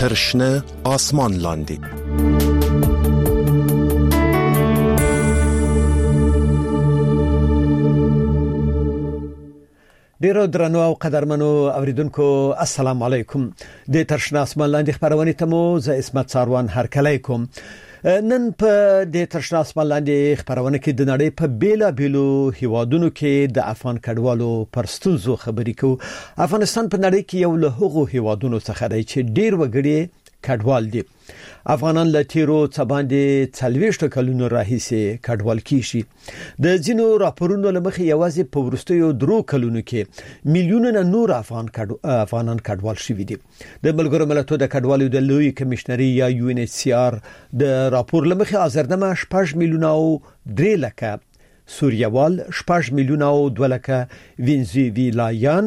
ترشنه آسمان لاندی. ډیرو درنو او قدرمنو اوریدونکو السلام علیکم. د ترشنه آسمان لاندې خبرونه ته مو ز اسمت ساروان هرکلی کوم. نن په د ترشنه آسمان لاندې خبرونه کې د نړۍ په بیلا بیلو هیوادونو کې د افغان کډوالو پر ستونزو خبرې کوو. افغانستان په نړۍ کې یو له هغو هیوادونو څخه دی چې ډیر وګړي کډوال دي. افغانان له تیرو څه باندې 40 کلونو راهیسې کډوال کیږي. د ځینو راپورونو لمخې یوازې په ورستیو 3 کلونو کې میلیونونه نور افغانان کډوال شوي دي. د ملګرو ملتونو د کډوالو د لوی کمشنري یا UNHCR د راپور لمخې ازردمه 6 میلیونه او 3 لکه سوریوال، 6 میلیونه او 2 لکه وینزویلایان،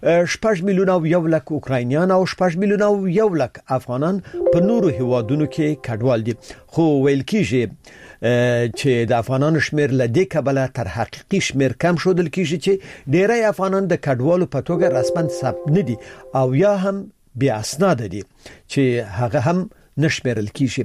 6 میلیونه او 1 لک اوکراینیان او 6 میلیونه او 1 لک افغانان په نورو هیوادونو کې کډوال دي. خو ویل کیږي چې د افغانانو شمیر له دې کبله تر حقیقي شمیر کم شودل کیږي چې ډیری افغانان د کډوالو په توګه رسماً ثبت نه دي او یا هم بیا اسناد دي چې هغه هم نشمرل کیږي.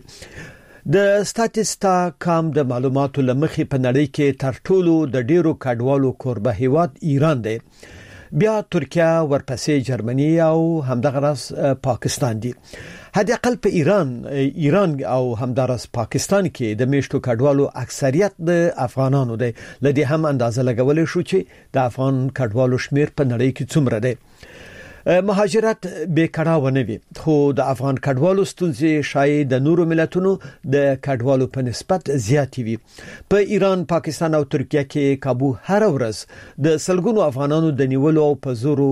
د سټاتستا کام د معلوماتو لمخې په نړۍ کې تر ټولو د ډیرو کډوالو کوربه هیواد ایران دی، بیا ترکیه، ورپسې جرمني او همدغه راس پاکستان دي. حد اقل په ایران او همدارس پاکستان کې د میشتو کډوالو اکثریت د افغانانو دی. لدې هم اندازه لګولې شو چې د افغان کډوالو شمیر په نړۍ کې څومره دی. مهاجرت بیکړه ونه وي، خو د افغان کډوالو ستونزې شاید د نورو ملتونو د کډوالو په نسبت زیاتې وي. په ایران، پاکستان او ترکیه کې کابو هر ورځ د سلګونو افغانانو د نیولو او په زورو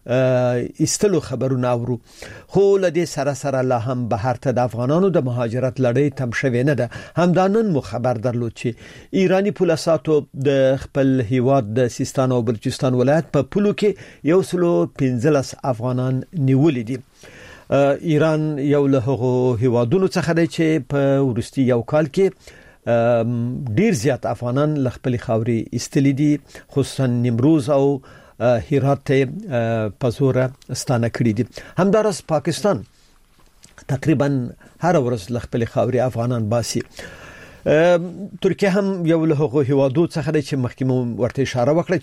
استلو خبرونه اورو. خو لدې سره سره لا هم بهر ته د افغانانو د مهاجرت لړۍ تم شوې نه ده. همدانن مو خبر درلود چې ایرانی پولیساتو د خپل هیواد د سیستان او بلوچستان ولایت په پولو کې 115 افغانان نیولې دي. ایران یو له هغو هیوادونو څخه دی چې په ورستي یو کال کې ډیر زیات افغانان له خپل خاورې استلې دي، خصوصا نیمروز او هرات په زور ستانه کړی دي. همدارس پاکستان تقریبا هر ورځ له خپل خاورې افغانان باسي. ترکیه هم یو له هغو هیوادو څخه دی چې مخکې ورته اشاره وکړه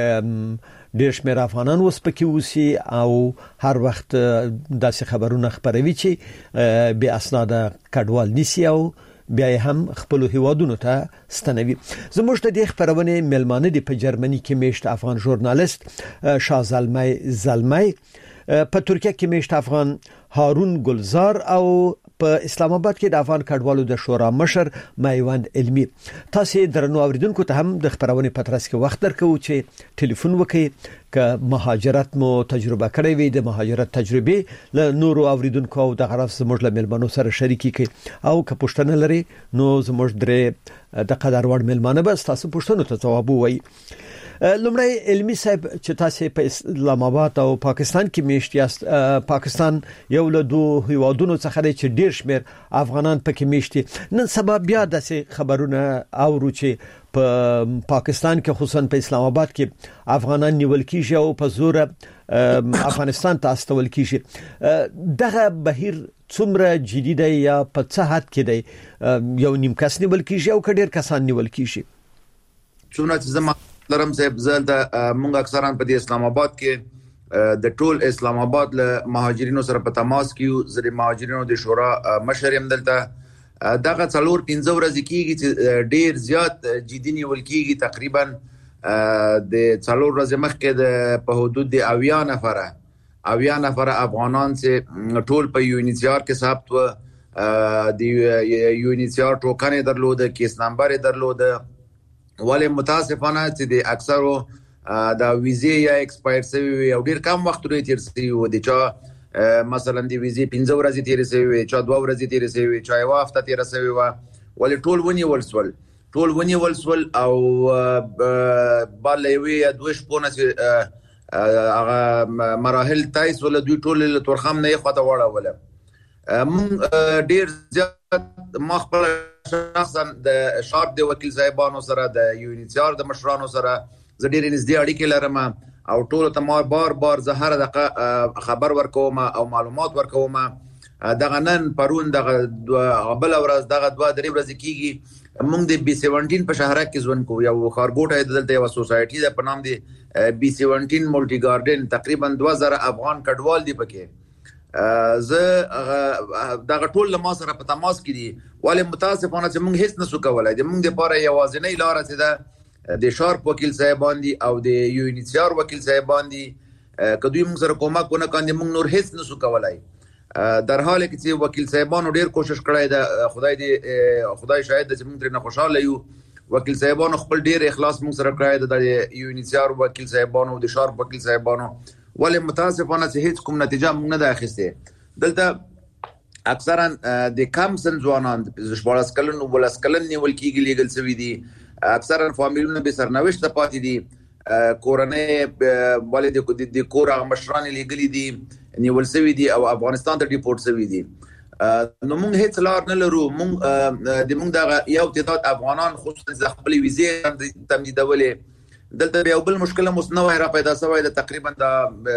چې ډیر شمېر افغانان اوس پکې اوسي او هر وخت داسې خبرونه خپروي چې بې اسناده کډوال نیسي او بیا هم خپل هیوادونو ته ستنوي. زموږ د دې خبرونه ملمانه دی په جرمني کې میشت افغان ژورنالیست شاه زلمی، په ترکیه کې میشت افغان هارون گلزار او په اسلام آباد کې د افغان کډوالو د شورا مشر میوند علمی. تاسو درنو اوریدونکو ته هم د خبرونه په ترڅ کې وخت درکو چې ټلیفون وکړئ که مهاجرت مو تجربه کړی وي، د مهاجرت تجربه له نورو اوریدونکو او د غرف زموږ له ملمنو سره شریکي کړئ او که پوښتنه لري نو زموږ درې د قدر وړ ملمانه به تاسو پوښتنو ته ځواب وایي. لومړی علمی صاحب چې تاسو په اسلام آباد او پاکستان کې میشت یاست، پاکستان یو له 2 هیوادونو څخه دی چې ډیر شمیر افغانان پکې میشتي. نن سبا بیا داسې خبرونه اورو چې په پاکستان کې خصوصا په اسلام آباد کې افغانان نیول کیږي او په زور افغانستان ته استول کیږي. دغه بهیر څومره جدي دی یا په څه حد کې دی؟ یو نیم کس نیول کیږي او ډیر کسان نیول کیږي؟ څونه چې زما لرم صاحب زلته مونږ اکثرا په اسلام آباد کې د ټول اسلام آباد له مهاجرینو سره په تماس کې زری مهاجرینو د شورا مشر هم دلته دغه 4-5 ورځې کېږي چې ډیر زیات جدي نیول کېږي. تقریبا د 4 ورځې مخکې د په حدود د 80 نفر افغانان چې ټول په UNHCR کې ثبت و، د UNHCR ټوکن درلوده، کیس نمبر درلوده، ولی متاسفانه چې د اکثرو د ویزې یا ایکسپایر شوی او ډیر کم وخت لري تیر شوی و. د چا مثلا د ویزې 15 ورځې تیر شوی، چا 2 ورځې تیر شوی، چا یو هفته تیر شوی و، ولی ټول ونیول سول او بالوي 2 شپونه چې هغه مراحل تایس ول دوی ټول له تورخم نه خواته وړه. مون ډیر زیات مخبل شخصا د شارټ د وکیل صاحبانو سره، د UNHCR د مشرانو سره زه ډیر نږدې اړیکې لرم او ټول ته ما بار زه هر دغه خبر ورکوم او معلومات ورکوم دغه نن پرون دغه بل ورځ دغه 2-3 ورځې کیږي موږ د B17 په شهر کې ژوند کوو یو خارګوټه دلته یو سوسایټي ده په نام دی B17 ملټي ګارډن تقریبا 2000 افغان کډوال دي پکې زه دغه ټول له ما سره په تماس کې دي ولې متاسفانه چې موږ هیڅ نسو کولای د موږ لپاره یوازینی لار څه ده د شارپ وکیل صاحبان دي او د یونیسیار وکیل صاحبان دي کدوې موږ سره کومک ونه کاندي موږ نور هیڅ نسو کولای در حال کې چې وکیل صاحبانو ډیر کوشش کړی دا خدای شاهد چې موږ درنه خوشاله یو وکیل صاحبانو خپل ډیر اخلاص موږ سره کړی د یونیسیار وکیل صاحبانو د شارپ وکیل صاحبانو ولې متاسفانه چې هیڅ کوم نتیجه موږ نه ده اخیسته دلته اکثرا د کم سن ځوانان 14 کلن او 12 کلن نیول کیږي لیګل سوي دي اکثرا فامیلونه به سرنوشت پاتې دي کورنۍ والد د کور مشران لیګل دي نیول سوي دي او افغانستان ته ډیپورت سوي دي نو موږ هیڅ لار نه لرو موږ د یو تعداد افغانان خصوصا خپل ویزې تمدیدولې دلته یو بل مشکل مو نو را پیدا شوی د تقریبا د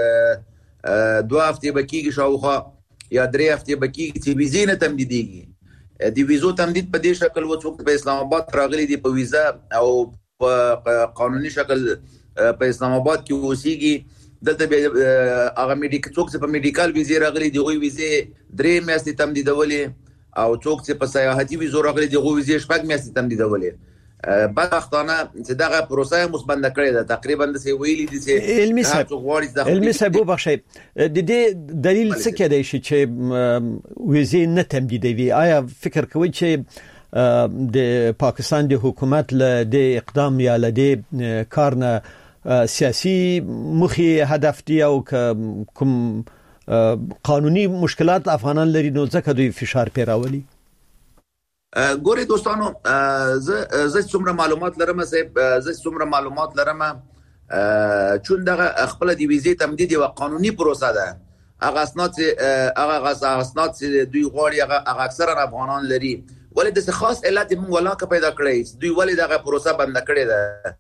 2 هفته بکیږي شاوخوا یا 3 هفته بکیږي چې ویزې نه تمدیدېږي د ویزو تمدید په دې شکل و چې په اسلام آباد راغلي دي په ویزا او په قانوني شکل په اسلام آباد کې اوسېږي دلته هغه څوک چې په میډیکل ویزې راغلي دي غوي ویزې 3 میاشتې تمدیدولې او څوک چې په سیاحتي ویزو راغلي دي غوي ویزې 4 میاشتې تمدیدولې بدبختانه چې دغه پروسه مثبت کړې ده تقریبا د سی ویلي دي چې علمي صاحب وبخښي د دې دلیل څه کې دی چې ویزې نه تمدیدوي آیا فکر کوي چې د پاکستان د حکومت له د اقدام یا له د کار نه سیاسي مخي هدف دی او کوم قانوني مشکلات افغانان لري نو ځکه دوی فشار پیراولي ګوري دوستانو زه څومره معلومات لرم چون دغه خپل دی ویزې تمدید یو قانوني پروسه ده هغه اسناد چې دوی غواړي هغه اکثرا افغانان لري ولې د خاص علت موږ ولاکه پیدا کړی دوی ولې دغه پروسه بند کړې ده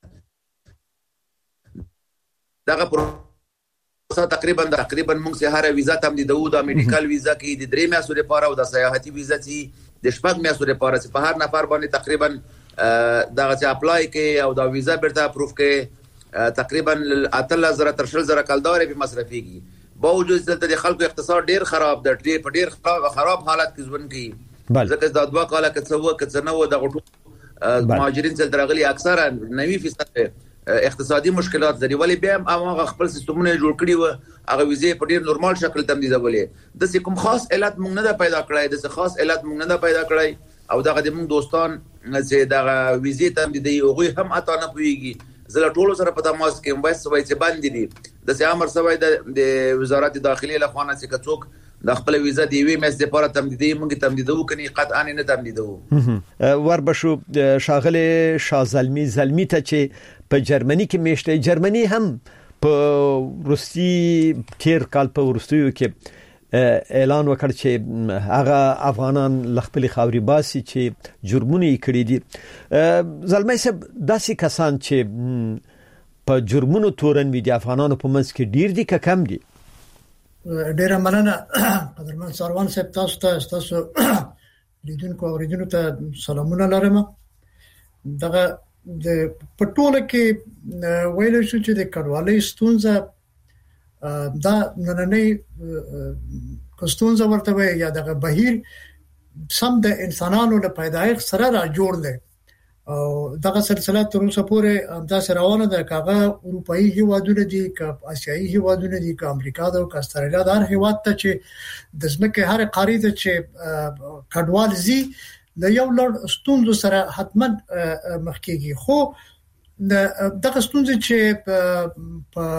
دغه پروسه تقریبا موږ سه هر ویزا تمدیدو د میډیکل ویزا کې د 3 میاشتو لپاره او د سیاحتي ویزا چې د 4 میاشتو لپاره چې په هر نفر باندې تقریبا دغه چې اپلای کې او د ویزا برته اپروف کې تقریبا 8000 تر 10000 کلدار په مصرفيږي باوجود دلته د خلکو اقتصاد ډیر خراب ده په ډیر خراب حالت کې ژوند کوي ځکه د دوه کاله کې نو د غټو مهاجرین چې درغلي اکثرا 90% اقتصادي مشکلات لري ولی بیا هغه خپل سیستمونه جوړ کړی و هغه ویزې په ډیر نورمال شکل تمدیدولې د کوم خاص علت موږ نه پیدا کړای د خاص علت موږ نه پیدا کړای او دغه د موږ دوستان چې دغه ویزې تمدیدي هغه هم اته نه پويږي زله ټول سره په تماس کې وایي چې باندې دي د امر سوي د وزارت داخلي له خوانه چې کڅوک د خپل ویزا دی وی مس لپاره تمدیدي موږ تمدیدو کني قطعا نه تمدیدو وربشو شاغله شازلمی زلمی ته چې په جرمني کې میشته جرمني هم په روسي تیر کال په ورستیو کې اعلان وکړ چې هغه افغانان لخپل خاوري باسي چې جرمونه کړی دي زلمی صاحب داسې کسان چې په جرمونو تورن وي د افغانانو په منځ کې ډیر دي که کم دي ډیره مننه قدرمن سروان صاحب تاسو لیدونکو او اوریدونکو ته سلامونه لرم دغه د پټوله کې ویل شو چې د کډوالۍ ستونزه دا نننۍ کوستونزه ورته وي یا دغه بهیر سم د انسانانو له پیدایښت سره را جوړ دی او دغه سلسله تر اوسه پورې همداسې روانه ده کاغه اروپאי هیوادونه دي که آسیایي هیوادونه دي که امریکا ده او که استرالیا ده هر هیواد ته چې د ځمکې هر قاره ته چې کډوال زی د یو لړ ستونزو سره حتما مخ کېږي خو دغه ستونزې چې په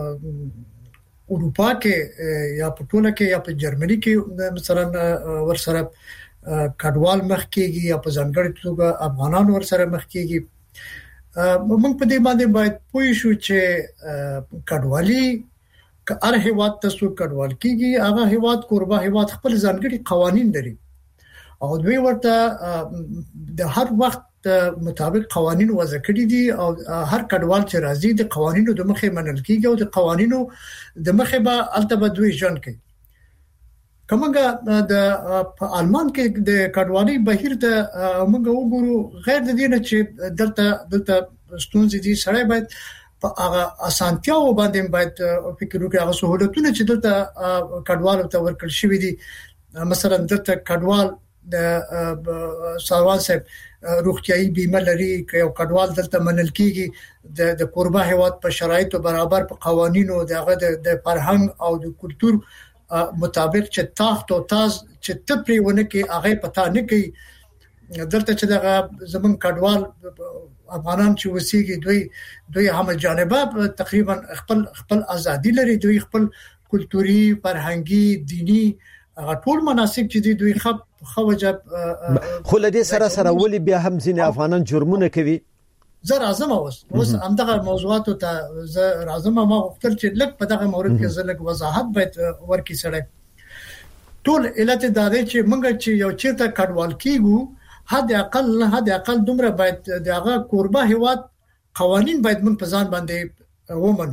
اروپا کې یا په ټوله کې یا په جرمني کې مثلا ورسره کډوال مخ کېږي یا په ځانګړي توګه افغانان ورسره مخ کېږي موږ په دې باندې باید پوه شو چې کډوالي که هر هیواد ته کډوال کېږي هغه هیواد کوربه هیواد خپل ځانګړي قوانين لري او دوی ورته د هر وخت مطابق قوانين وضع کړي دي او هر کډوال چې راځي د قوانینو د مخې منل کېږي او د قوانینو د مخې به البته دوی ژوند کوي کومه د آلمان کې د کډوالۍ بهیر د موږ وګورو غیر د دې نه چې دلته ستونزې دي سړی باید په هغه اسانتیاو باندې باید فکر وکړي هغه سہولتونه چې دلته کډوالو ته ورکړل شوې دي مثلا دلته کډوال د ساروان صاحب روغتيایي بیمه لري که یو کډوال دلته منل کیږي د کوربه هیواد په شرایطو برابر په قوانینو دغه د فرهنګ او د کلچر مطابق چې تاخت او تاز چې تپریونه کې هغه پتا نه کوي دلته چې دغه زمون کډوال افغانان چې وسیږي دوی هم جانبه تقریبا خپل ازادي لري دوی خپل کلچوري فرهنګي دینی ټول مناسک چې دوی خوجب خو لدې سره ولې بیا هم ځینې افغانان جرمونه کوي زه راځم اوس همدغه موضوعات ته زه راځم ما وختل چې لږ په دغه مورد کې زه لږ وضاحت باید ورکړم سره ټول علت دا دی چې موږ چې یو چیرته کډوال کیږو حد اقل دومره باید دغه کوربه هیواد قوانین باید موږ په ځان باندې ومنو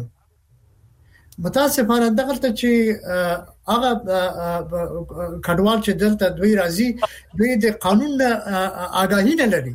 متاسفانه دغه ته چې هغه کډوال چې دلته دوی راځي دوی د قانون آگاهی نه لري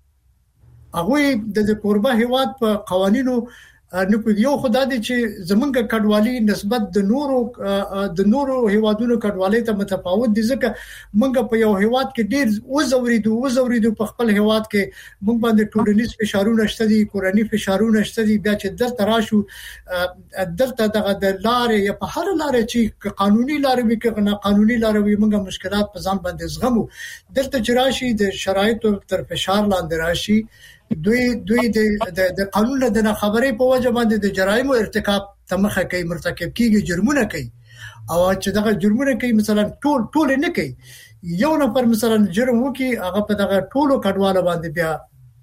هغه د کوربه هیواد په قوانینو نو یو خدای دې چې زمونږ کډوالي نسبت د نورو هیوادونو کډوالۍ ته متفاوت دي ځکه موږ په یو هیواد کې ډیر وزوریدو په خپل هیواد کې موږ باندې ټولنیز فشارونه شته دي کورنۍ فشارونه شته دي بیا چې دلته راشو دلته دغه د لارې یا په هر لارې چې قانوني لارې وي که نه قانوني لارې وي موږ مشکلات په ځان باندې زغمو دلته چې راشي د شرایطو تر فشار لاندې راشي دوی د قانون د خبرې په وجه باندې د جرایمو ارتکاب تمخه کوي مرتکب کیږي جرمونه کوي او چې دغه جرمونه کوي مثلا ټول نه کوي یو نفر مثلا جرم وکي هغه په دغه ټولو کډوالو باندې بیا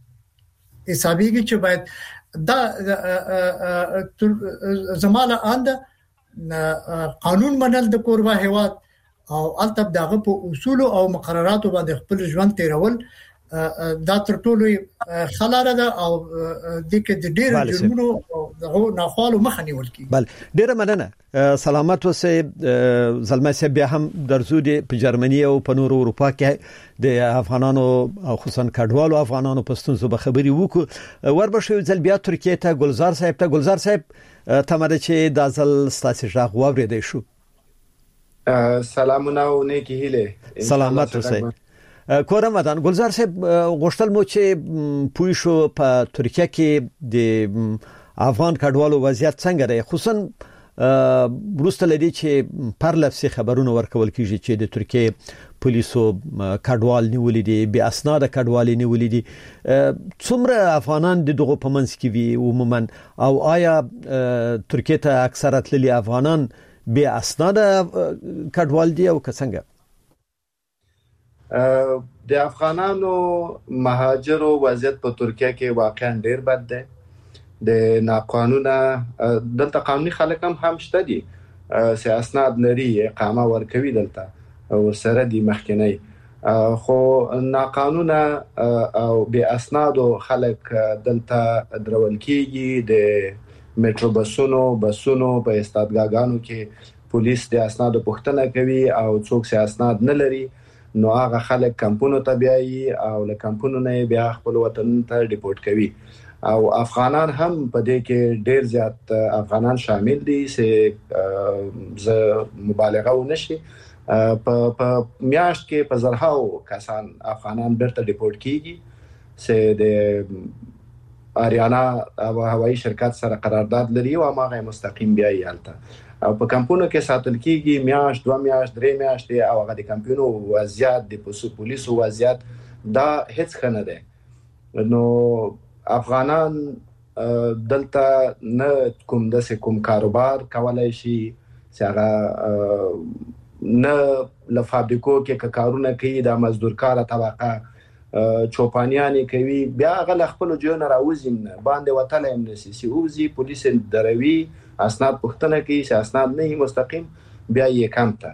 حسابيږي چې باید دا زماله اند قانون منل د کوربه هیواد او البته دغه په اصول او مقرراتو باندې خپل ژوند تیرول دا تر ټولو خلاره ده او د کې د ډېر جرمونو دغه ناخوالو مخه نیول کی بل ډېر مننه سلامت اوسئ زلمه سي بیا هم درزو دي په جرمني او په نورو اروپا کې د افغانانو او خصوصا کډوالو افغانانو پښتون زو خبري وکړو وربشو ځل بیا ترکیه ته ګلزار صاحب تمره چې د ځل ستاسو ژغ وورید شو سلامونه او نیکی هیله سلامت اوسئ کورم ودان ګلزار صاحب غوښتل مو چې پوي شو په ترکیه کې د افغان کډوالو وضعیت څنګه دی خصوصا بروسته لدی چې پرلفسي خبرونه ورکول کیږي چې د ترکیه پولیسو کډوال نیولې دي به اسناد کډوال نیولې دي څومره افغانان دغه پمنس کې وي عموما او آیا ترکیه ته اکثریت للی افغانان به اسناد کډوال دي او څنګه د افغانانو مهاجرو وضعیت په ترکیه کې واقعا ډیر بد دی د ناقانونه دلته قانوني خلک هم شته دي سیاسناد لري اقامه ورکوي دلته او سره دي مخکنی خو ناقانونه او بے اسنادو خلک دلته درول کیږي د میټرو بسونو په استادګاګانو کې پولیس د اسنادو پوښتنه کوي او څوک سیاسناد نه لري نو هغه خلک کمپونو ته بیایي او له کمپونو نه بیا خپل وطن ته ډیپورت کوي او افغانان هم په دې کې ډیر زیات افغانان شامل دي چې ز مبالغه ونشي په میاشت کې په زرهاو کسان افغانان بیرته ډیپورت کیږي چې د اریانا هوایي شرکت سره قرارداد لري او هغه مستقیم بیایي هلته او په کمپونو کې ساتل کیږي میاشت 2 میاشت 3 میاشتې او هغه د کمپونو وضعیت د پولیسو وضعیت دا هیڅ خنه ده نو افغانان دلته نه کوم کاروبار کولای شي چې هغه نه لفابریکو کې کارونه کوي د مزدورکار طبقه چوپانیانی کوي بیا غل خپل جون راوزین باندې وتل هم نسی اوزي پولیس دروي اسناد پښتنه کوي چې اسناد نه مستقیم بیا یې کمته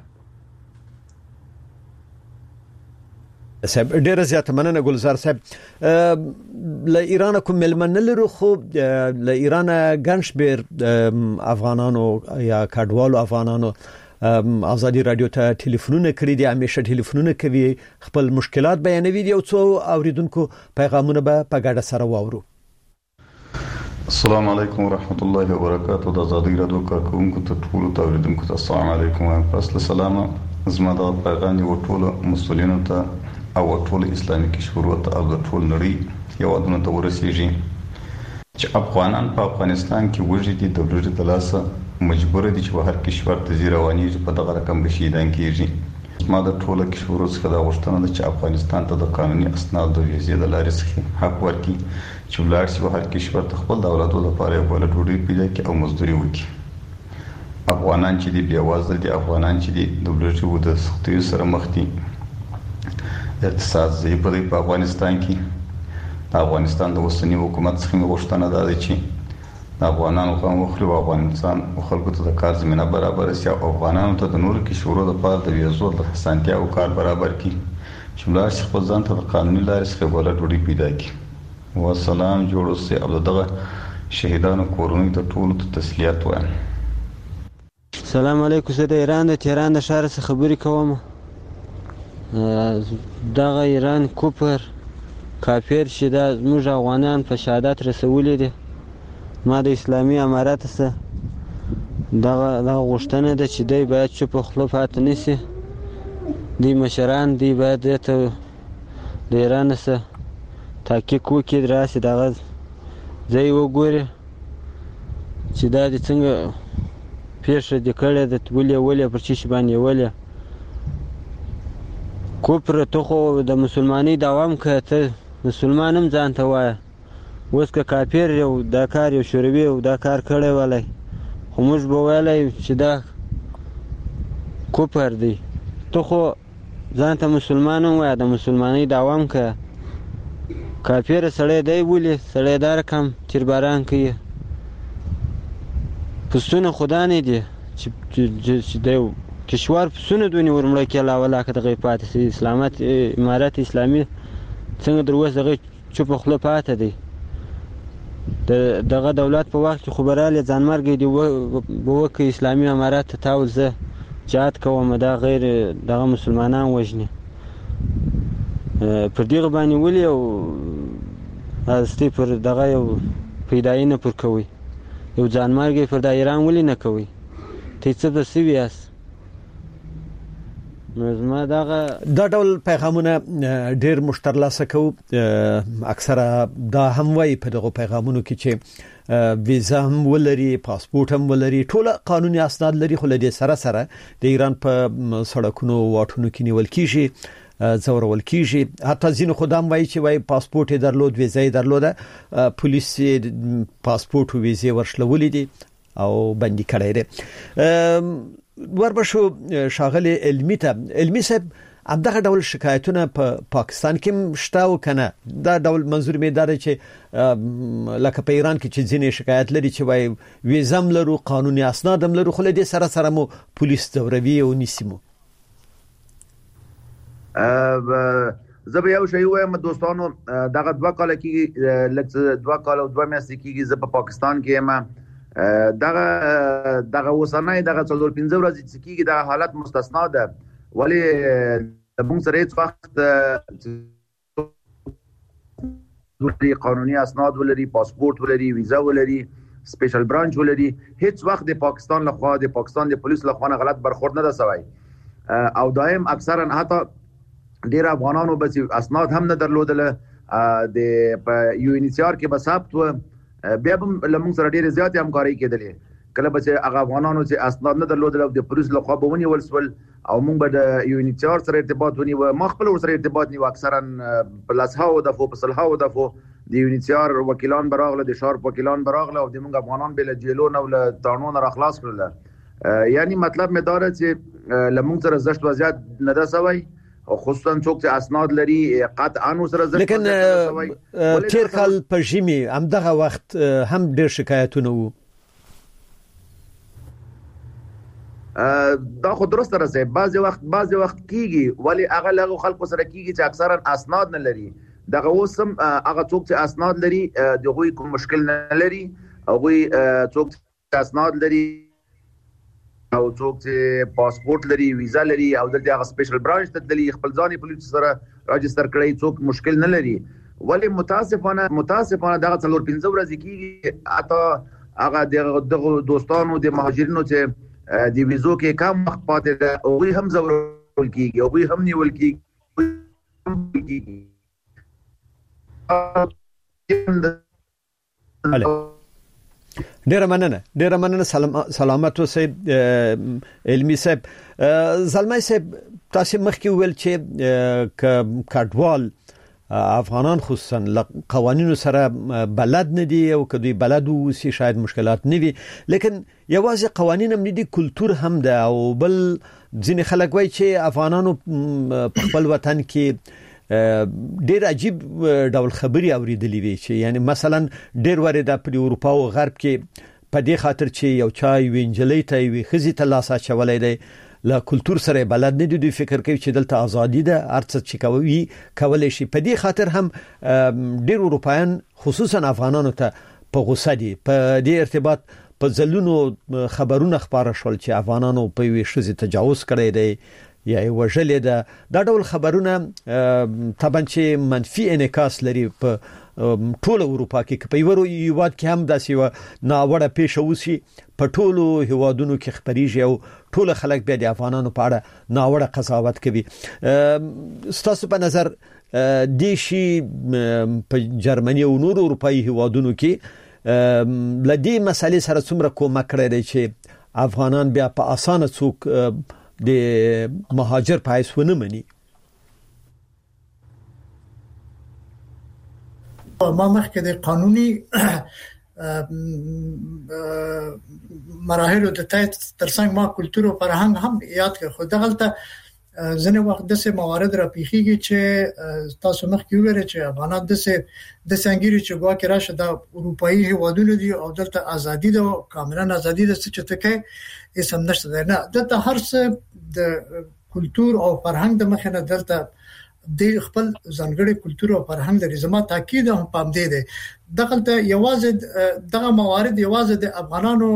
صاحب ډیر زیات مننه ګلزار صاحب له ایران کوم ملمن لرو خو له ایران ګنشبیر افغانانو یا کډوالو افغانانو ازادي رادیو ته ټلیفونونه کړی دي همیشه ټلیفونونه کوي خپل مشکلات بیانوي دي او څو اوریدونکو پیغامونه به په ګډه سره واورو. السلام علیکم ورحمت الله وبرکاته. د ازادي رادیو کارکونکو ته ټول اوریدونکو ته السلام علیکم. فاصله سلام. زما د پیغام یو ټول مسؤلینو ته او ټول اسلامي کشورو ته او ټول نړۍ یو ادمه ته ورسیږي چې افغانان په افغانستان کې وجدي د دولت د لاسه مجبور دي چې هر کشور ته زیروانی په دغه رقم بشیدان کیږي. ما د ټول کشورو څخه دا غوښتنه ده چې افغانستان ته د قانوني اسناد د ویزې د لارې څخه حق ورکړي چې ولر شي هر کشور ته خپل دولتو لپاره یو بل ډوډۍ پیدا کړي او مزدوري وکړي. افغانان چې دی بیا وازل دي، افغانان چې دی د دولت د سختیو سره مخ دي. اقتصاد ضعیف دی په افغانستان کې. افغانستان د اوسنی حکومت څخه غوښتنه ده چې افغانانو قوم خو افغانستان خلکو ته د کار زمينه برابر شي او افغانانو ته د نور کشورو لپاره د ویزو د حسانتیا او کار برابر کړي چې ولر شي خپل ځان ته د قانوني لارې څخه بوله ډوډۍ پیدا کړي. والسلام جوړ اوسئ او دغه شهیدانو کورونو ته ټول تسلیت وایم. السلام علیکم. زه د ایران د تهران د شهر څخه خبرې کوم. دغه ایران کوپر کافر چې دا زموږ افغانان په شهادت رسولي دي. ما د اسلامي امارات څخه دغه غوښتنه ده چې دوی باید چوپ خوله پاتې نشي. دوی مشران دی باید ته د ایران څخه تحقیق وکړي، راسي دغه ځای وګوري چې دا د څنګه پیښه د کړه د ولې پر چی باندې ولې کوپر ته خو د مسلمانۍ دوام کته مسلمانم ځان ته وایي. اوس که کافر یو دا کار یو شوروي او دا کار کړی ولای خو موږ به ویلی چې دا کوپر دی. ته خو ځان ته مسلمان هم وایه، د مسلمانۍ دوام که کافر سړی دی ولې سړی دا رقم تیرباران کوي. پسونه خدا نه دی چې دی کشور پسونه دونې ورمړه کې الله ولا که دغه پاتې سي. اسلامت امارت اسلامي څنګه در اوس دغه چوپ خوله پاتې دی. دغه دولت په وخت کې خبراله ځانمرګي دی وکړي اسلامي امارات ته تاول زه جهاد کوم دا غیر دغه مسلمانان وژني پر دغه باندې ولې او هستی پر دغه یو پیدایي نه پر کوي یو ځانمرګي پر د ایران ولې نه کوي. ته څه د سیویاس نظم دا ډول پیغامونه ډیر مشترلاسه کو. اکثره دا هم وایي په دغه پیغامونو کې چې ویزا هم ولري، پاسپورت هم ولري، ټول قانوني اسناد لري، خو لدې سره سره د ایران په سړکونو واټونو کې نیول کیږي، زورول کیږي. حتی ځینو خدام وایي چې وایي پاسپورت یې درلود، ویزا یې درلوده، پولیس پاسپورت او ویزا ورشلولې دي او بندي کړی دی. وربشو شاغل علمی صاحب همدغه ډول شکایتونه په پاکستان کې شته او کنه؟ دا ډول منظور می دار چې لکه په ایران کې چې ځینې شکایت لري چې وای ویزم لرو، قانوني اسناد هم لرو، خو له دې سره سره مو پولیس دوروي او نیسمو. زه به یو شی وایم دوستانو، دغه 2 کال کې لکه 2 کال او 2 میاشتې کې زه په پاکستان کې یم. دغه وسنۍ دغه 4-5 ورځې چې کېږي د حالت مستثنا ده، ولی موږ سره هیڅ وخت قانوني اسناد ولري، پاسپورت ولري، ویزا ولري، سپیشل برانچ ولري، هیڅ وخت د پاکستان لخوا د پاکستان د پولیس لخوا نه غلط برخورد نه ده سوی. او دایم اکثرا حتی ډیر افغانانو به اسناد هم نه درلودل د یو ان سی آر کې به ثبت و، بیا هم لمون سره ډیره زیات همکاري کېدلې. کله به چې هغه افغانانو چې اسناد نه درلودل او د پولیس لخوا به ونیول سول او موږ به د یو ان سی آر سره ارتباط ونیو، ما خپل سره ارتباط نیو. اکثرا پلسهاو د فو پسلهاو د فو د یو ان سی آر وکیلان براغله، د شارپ وکیلان براغله او د موږ افغانان به له جیلو نه ول تانون را خلاص کړل. یعنی مطلب مې دا چې لمون سره زشت وضعیت نه ده سوی، او خصوصا څوک چې اسناد لري قطعا سره زشت. لیکن تیر کال په ژمي همدغه وخت هم ډېر شکایتونه وو. دا خو درسته راځي، بعضی وخت کیږي، ولی هغه لغو خلکو سره کیږي چې اکثرا اسناد نه لري. دغه اوسم هغه څوک چې اسناد لري دغه کوم مشکل نه لري، او څوک چې اسناد لري او څوک چې پاسپورت لري ویزا لري او دلته هغه سپیشل برانچ ته د خپل ځاني پولیس سره راجستر کړی څوک مشکل نه لري ولی متاسفانه دغه 4-5 ورځې کېږي اته هغه د دوستانو د مهاجرینو چې د ویزو کې کم وخت پاتې ده او هم زول کېږي او هم نیول کېږي ډیر مننه سلامت اوسئ علمي صاحب زلمي صاحب تاسو مخکې ویل چې کډوال افغانان خصوصا قوانینو سره بلد نه دي او کدی بلد وو سي شاید مشکلات نه وي لیکن یوازې قوانین هم نه دي کلچر هم ده او بل ځینې خلک وایي چې افغانانو په خپل وطن کې ډیر عجیب ډول خبري اوریدلې وي چې یعنی مثلا ډیر ورده په اروپا او غرب کې په دې خاطر چې یو چای وینجلې ته وي خزي ته لاسه چولې دی لا کلچر سره بلد نه دي فکر کوي چې دلته ازادي ده ارڅ چې کوي کولای شي په دې خاطر هم ډیر اروپایان خصوصا افغانانو ته په غوسه دي په دې ارتباط په ځلونو خبرونه خبره شول چې افغانانو په وی شزي تجاوز کړی دی یا وجلې ده دا ډول خبرونه طبعا چې منفي انعکاس لري په ټول اروپا کې په یو یواد کې هم داسې و ناوړه پیښه وسی په ټولو هیوادونو کې خبريږي او ټول خلک به د افغانانو په اړه ناوړه قضاوت کوي ستاسو په نظر د شي په جرمني او نور اروپאי هیوادونو کې لدی مسالې سره څومره کومک کړی دی چې افغانان بیا په اسانه څوک د مهاجر پایس ونه مني ما مخکې د قانوني مراحل د ترڅنګ ما کلچر او فرهنګ هم یاد کړ خو دغلته ځنه وخت د سه موارد را پیخیږي چې تاسو مخکې ویل چې افغانان د څنګه چې ګواکې راشه د اروپאי هیوادونو دي او دلته ازادي ده کاملا ازادي ده چې تکه اسم نشته نه دلته هر څه د کلچر او فرهنګ د مخه نه دلته د خپل ځانګړي کلچر او فرهنګ د زما تاکید هم پام دی دغلته یوازې دغه موارد یوازې د افغانانو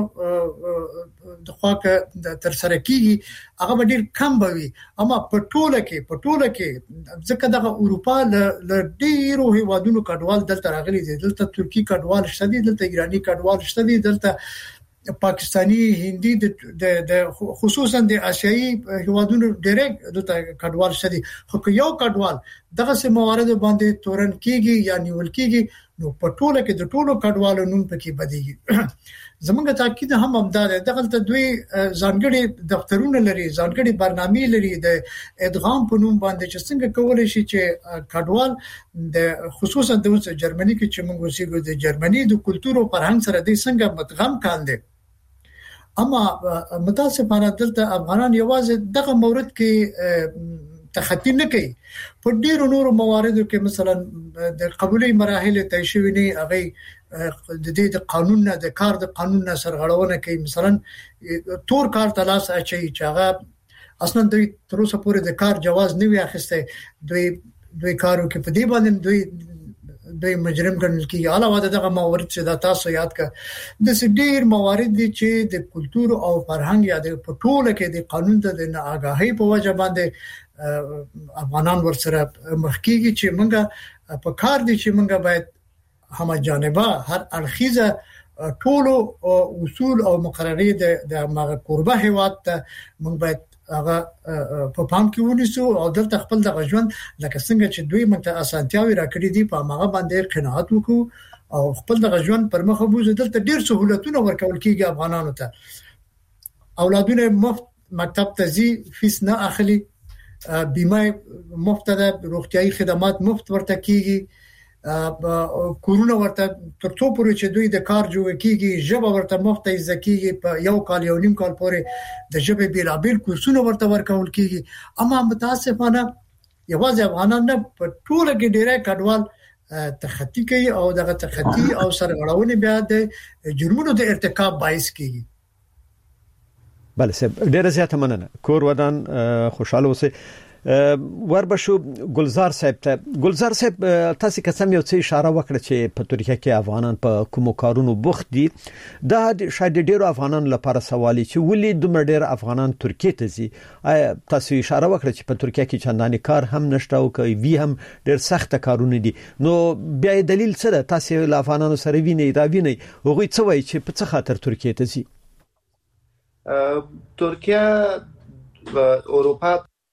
د خواکه تر سره کیږي هغه ډیر کم بوي اما په ټوله کې ځکه دغه اروپا ل ډیرو هیوادونو کډوال دلته راغلي دي دلته ترکی کډوال شته دي دلته ایرانی کډوال شته دي دلته پاکستانی هندي د خصوصا د آسیایي هیوادونو ډیرک دلته کډوال شته دي خو یو کډوال دغه سه موارد باندې تورن کیږي یا نیول کیږي نو په ټوله کې د ټولو کډوالو نوم پکې بدیږي زمونږ تاکید هم امداد دغلته دوی ځانګړي دفترونه لري ځانګړي برنامې لري د ادغام په نوم باندې چې څنګه کولای شي چې کډوال د خصوصا د جرمني کې چې موږ اوسېږو د جرمني د کلچر او فرهنګ سره د څنګه مدغم کاندي اما متاسفانه دلته افغانان یوازې دغه مورد کې تخطی نه کوي په ډیرو نورو مواردو کې مثلا د قبولي مراحل طی شوی نه هغه د دې قانون نه د کار د قانون نه سرغړونه کوي مثلا تور کار تلاش اچي چې هغه اصلا دوی تر اوسه پورې د کار جواز نه وی اخیسته دوی کارو کې په دې باندې دوی مجرم ګڼل کیږي علاوه دغه موارد چې د تاسو یاد کړه د ډیر موارد دي چې د کلچر او فرهنګ یا د پټوله کې د قانون د ناآگاهی په وجه باندې افغانان ورسره مخکېږي چې موږ په کار دي چې موږ باید هم جانبه هر اړخیزه ټولو اصول او مقررات د مغه قربه هیواد ته موږ باید هغه په پام کې ونیسو او دلته خپل د ژوند لکه څنګه چې دوی مته اسانتیاوي راکړي دي په هغه باندې قناعت وکړو او خپل د ژوند پر مخ بوزو دلته ډیر سہولتونه ورکول کیږي افغانانو ته اولادونه مفت مکتب ته ځي فیس نه اخلي بیمه مفت ده روغتيایي خدمات مفت ورته کیږي کورونا ورته ترڅو پورې چې دوی د کار جوړ کیږي ژبه ورته مفت ځکیږي په یو کال یو نیم کال پورې د ژبې بیلابل کورسونه ورته ورکول کیږي اما متاسفانه یوازې افغانان نه په ټوله کې ډیره کډوال تخطی کوي او دغه تخطی او سرغړونه بیا د جرمونو د ارتکاب باعث کیږي بله ډیره زیاته مننه کور ودان خوشاله اوسئ وربشو ګلزار صاحب ته ګلزار صاحب تاسو قسم یو څه اشاره وکړه چې په ترکیه کې افغانان په کوم کارونو بوخت دي دا شاید ډیرو افغانان لپاره سوالي چې ولې دومره ډیر افغانان ترکیه ته ځي تاسو اشاره وکړه چې په ترکیه کې چنداني کار هم نشته او کوي وی هم ډیر سخت کارونه دي نو بیا دلیل څه ده تاسو له افغانانو سره ویني راویني هغه څه وایي چې په څه خاطر ترکیه ته ځي ترکیه اروپا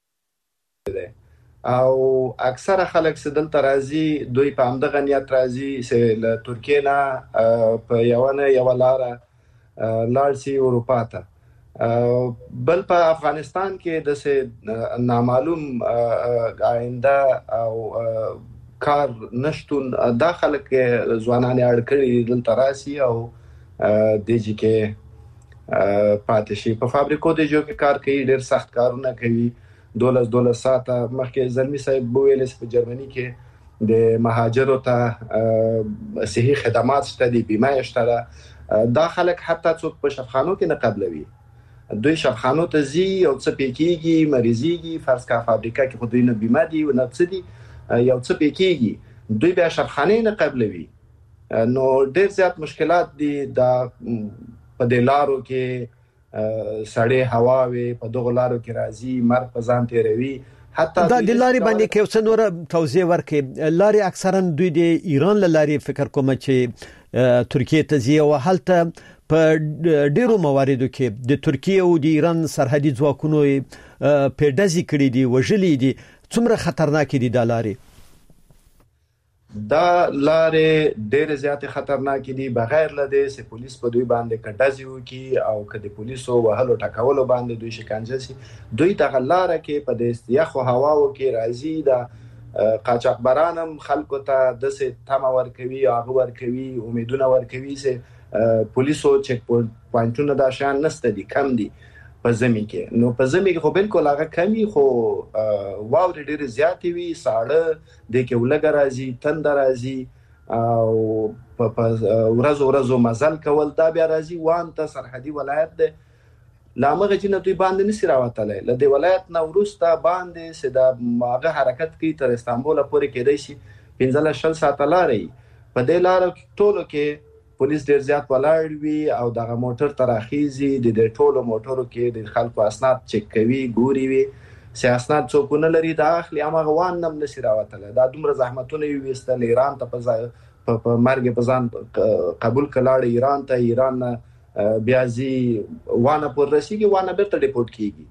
او اکثره خلک سدل ترازی دوی په همدغه نیت راځي چې له ترکیه نه په یو لار سي اروپا ته بل په افغانستان کې د نامعلوم آینده او کار نشټون داخله کې ځوانان اړ کړي دل تراسي او دیږي کې پاتشي په فابریکو د جو کې کار کوي ډېر سخت کارونه کوي 12 ساعته مخکې زلمی صاحب ویل چې په جرمني کې د مهاجرو ته صحي خدمات شته دي بیمه شته دا خلک حتی څوک په شفخانو کې نه قبلوي دوی شفخانو ته زی او څه پېکيږي مریضيږي فرض کا فابریکه کې خو دوی نه بیمه دي او نه څه دي یو څه پېکيږي دوی بیا شفخانه نه قبلوي نو ډېر زیات مشکلات دي دا په دلارو کې سړې هواوي په دغه لارو کې راځي مرګ په ځان تیروي حتی دا د لارې باندې کې څه نور توضیح ورکړي لارې اکثرا دوی د ایران لارې فکر کوم چې ترکیه ته ځي او هلته په ډیرو مواردو کې د ترکیه او د ایران سرحدي ځواکونو په دزي کړي دي وژلي دي څومره خطرناک دي دا لارې ډېر زیات خطرناک دي بغیر لدې چې پولیس په دوی باندې کډازي وکي او کله پولیسو وهلو ټکولو باندې دوی شکنجه سي دوی د غلاره کې په دې یخو هواو کې راځي دا قاچاقبرانم خلکو ته د څه تم ورکوي هغه ورکوي امیدونه ورکوي چې پولیسو چک پوینټونه دا شان نسته دي کم دي په زمي کې نو په زمي کې خو بالکل هغه کمی خو واوري ډېر زیاتې وي ساړه د کې ولګ راځي تند راځي او په ورځو مزل کول دا بیا راځي وان ته سرحدي ولایت ده لامغه چې نه دوی باندې نسی راوتلې لدې ولایت نو ورسته باندې سدا ماغه حرکت کوي تر استانبول پورې کېدای شي 15 ساعت لارې په دې لارو ټولو کې پولیس ډیر زیات ولاړ وي او دغه موټر تراخیزي د ټولو موټرو کې د خلکو اسناد چک کوي ګوري وي سیاست څوک نه لري دا اخلي امغه وان نم نسی راوتله دا دومره زحمتونه ویستل ایران ته په مرګ په ځان قبول کلاړ ایران ته ایران بیازي وانه پر رسیږي وانه بیرته ډیپورت کیږي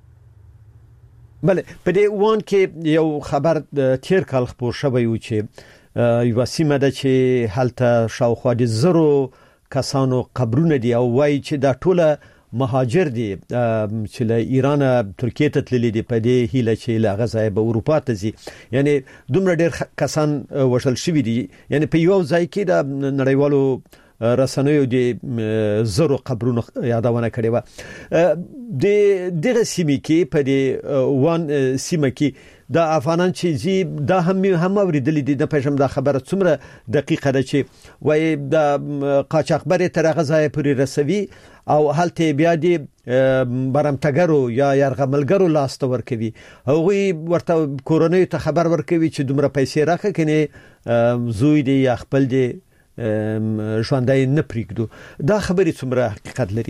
بله په دې وان کې یو خبر تیر کال خبر شوی و چې یو سیمه ده چې هلته شاوخوا د زرو کسانو قبرونه دي او وایي چې دا ټوله مهاجر دي چې له ایران ترکیه ته تللي دي په دې هیله چې له غزا به اروپا ته ځي یعنی دومره ډېر کسان وشل شوي دي یعنی په یو ځای کې د نړیوالو رسنیو د زرو قبرونو یادونه کړې و د دغه سیمه کې په دې وان سیمه کې دا افغانان چې زی دا هم اوریدل دي د پېژم دا خبره څومره دقیقه ده چې وای د قاچاقبر تر غزا پورې رسوي او هلته بیا دي برمتګرو یا يرغملګرو لاس ته ورکوي هغه ورته کورونی ته خبر ورکوي چې دومره پیسې راکې کني زوی دی یا خپل دی ژوندۍ نه پریږدو دا خبرې څومره حقیقت لري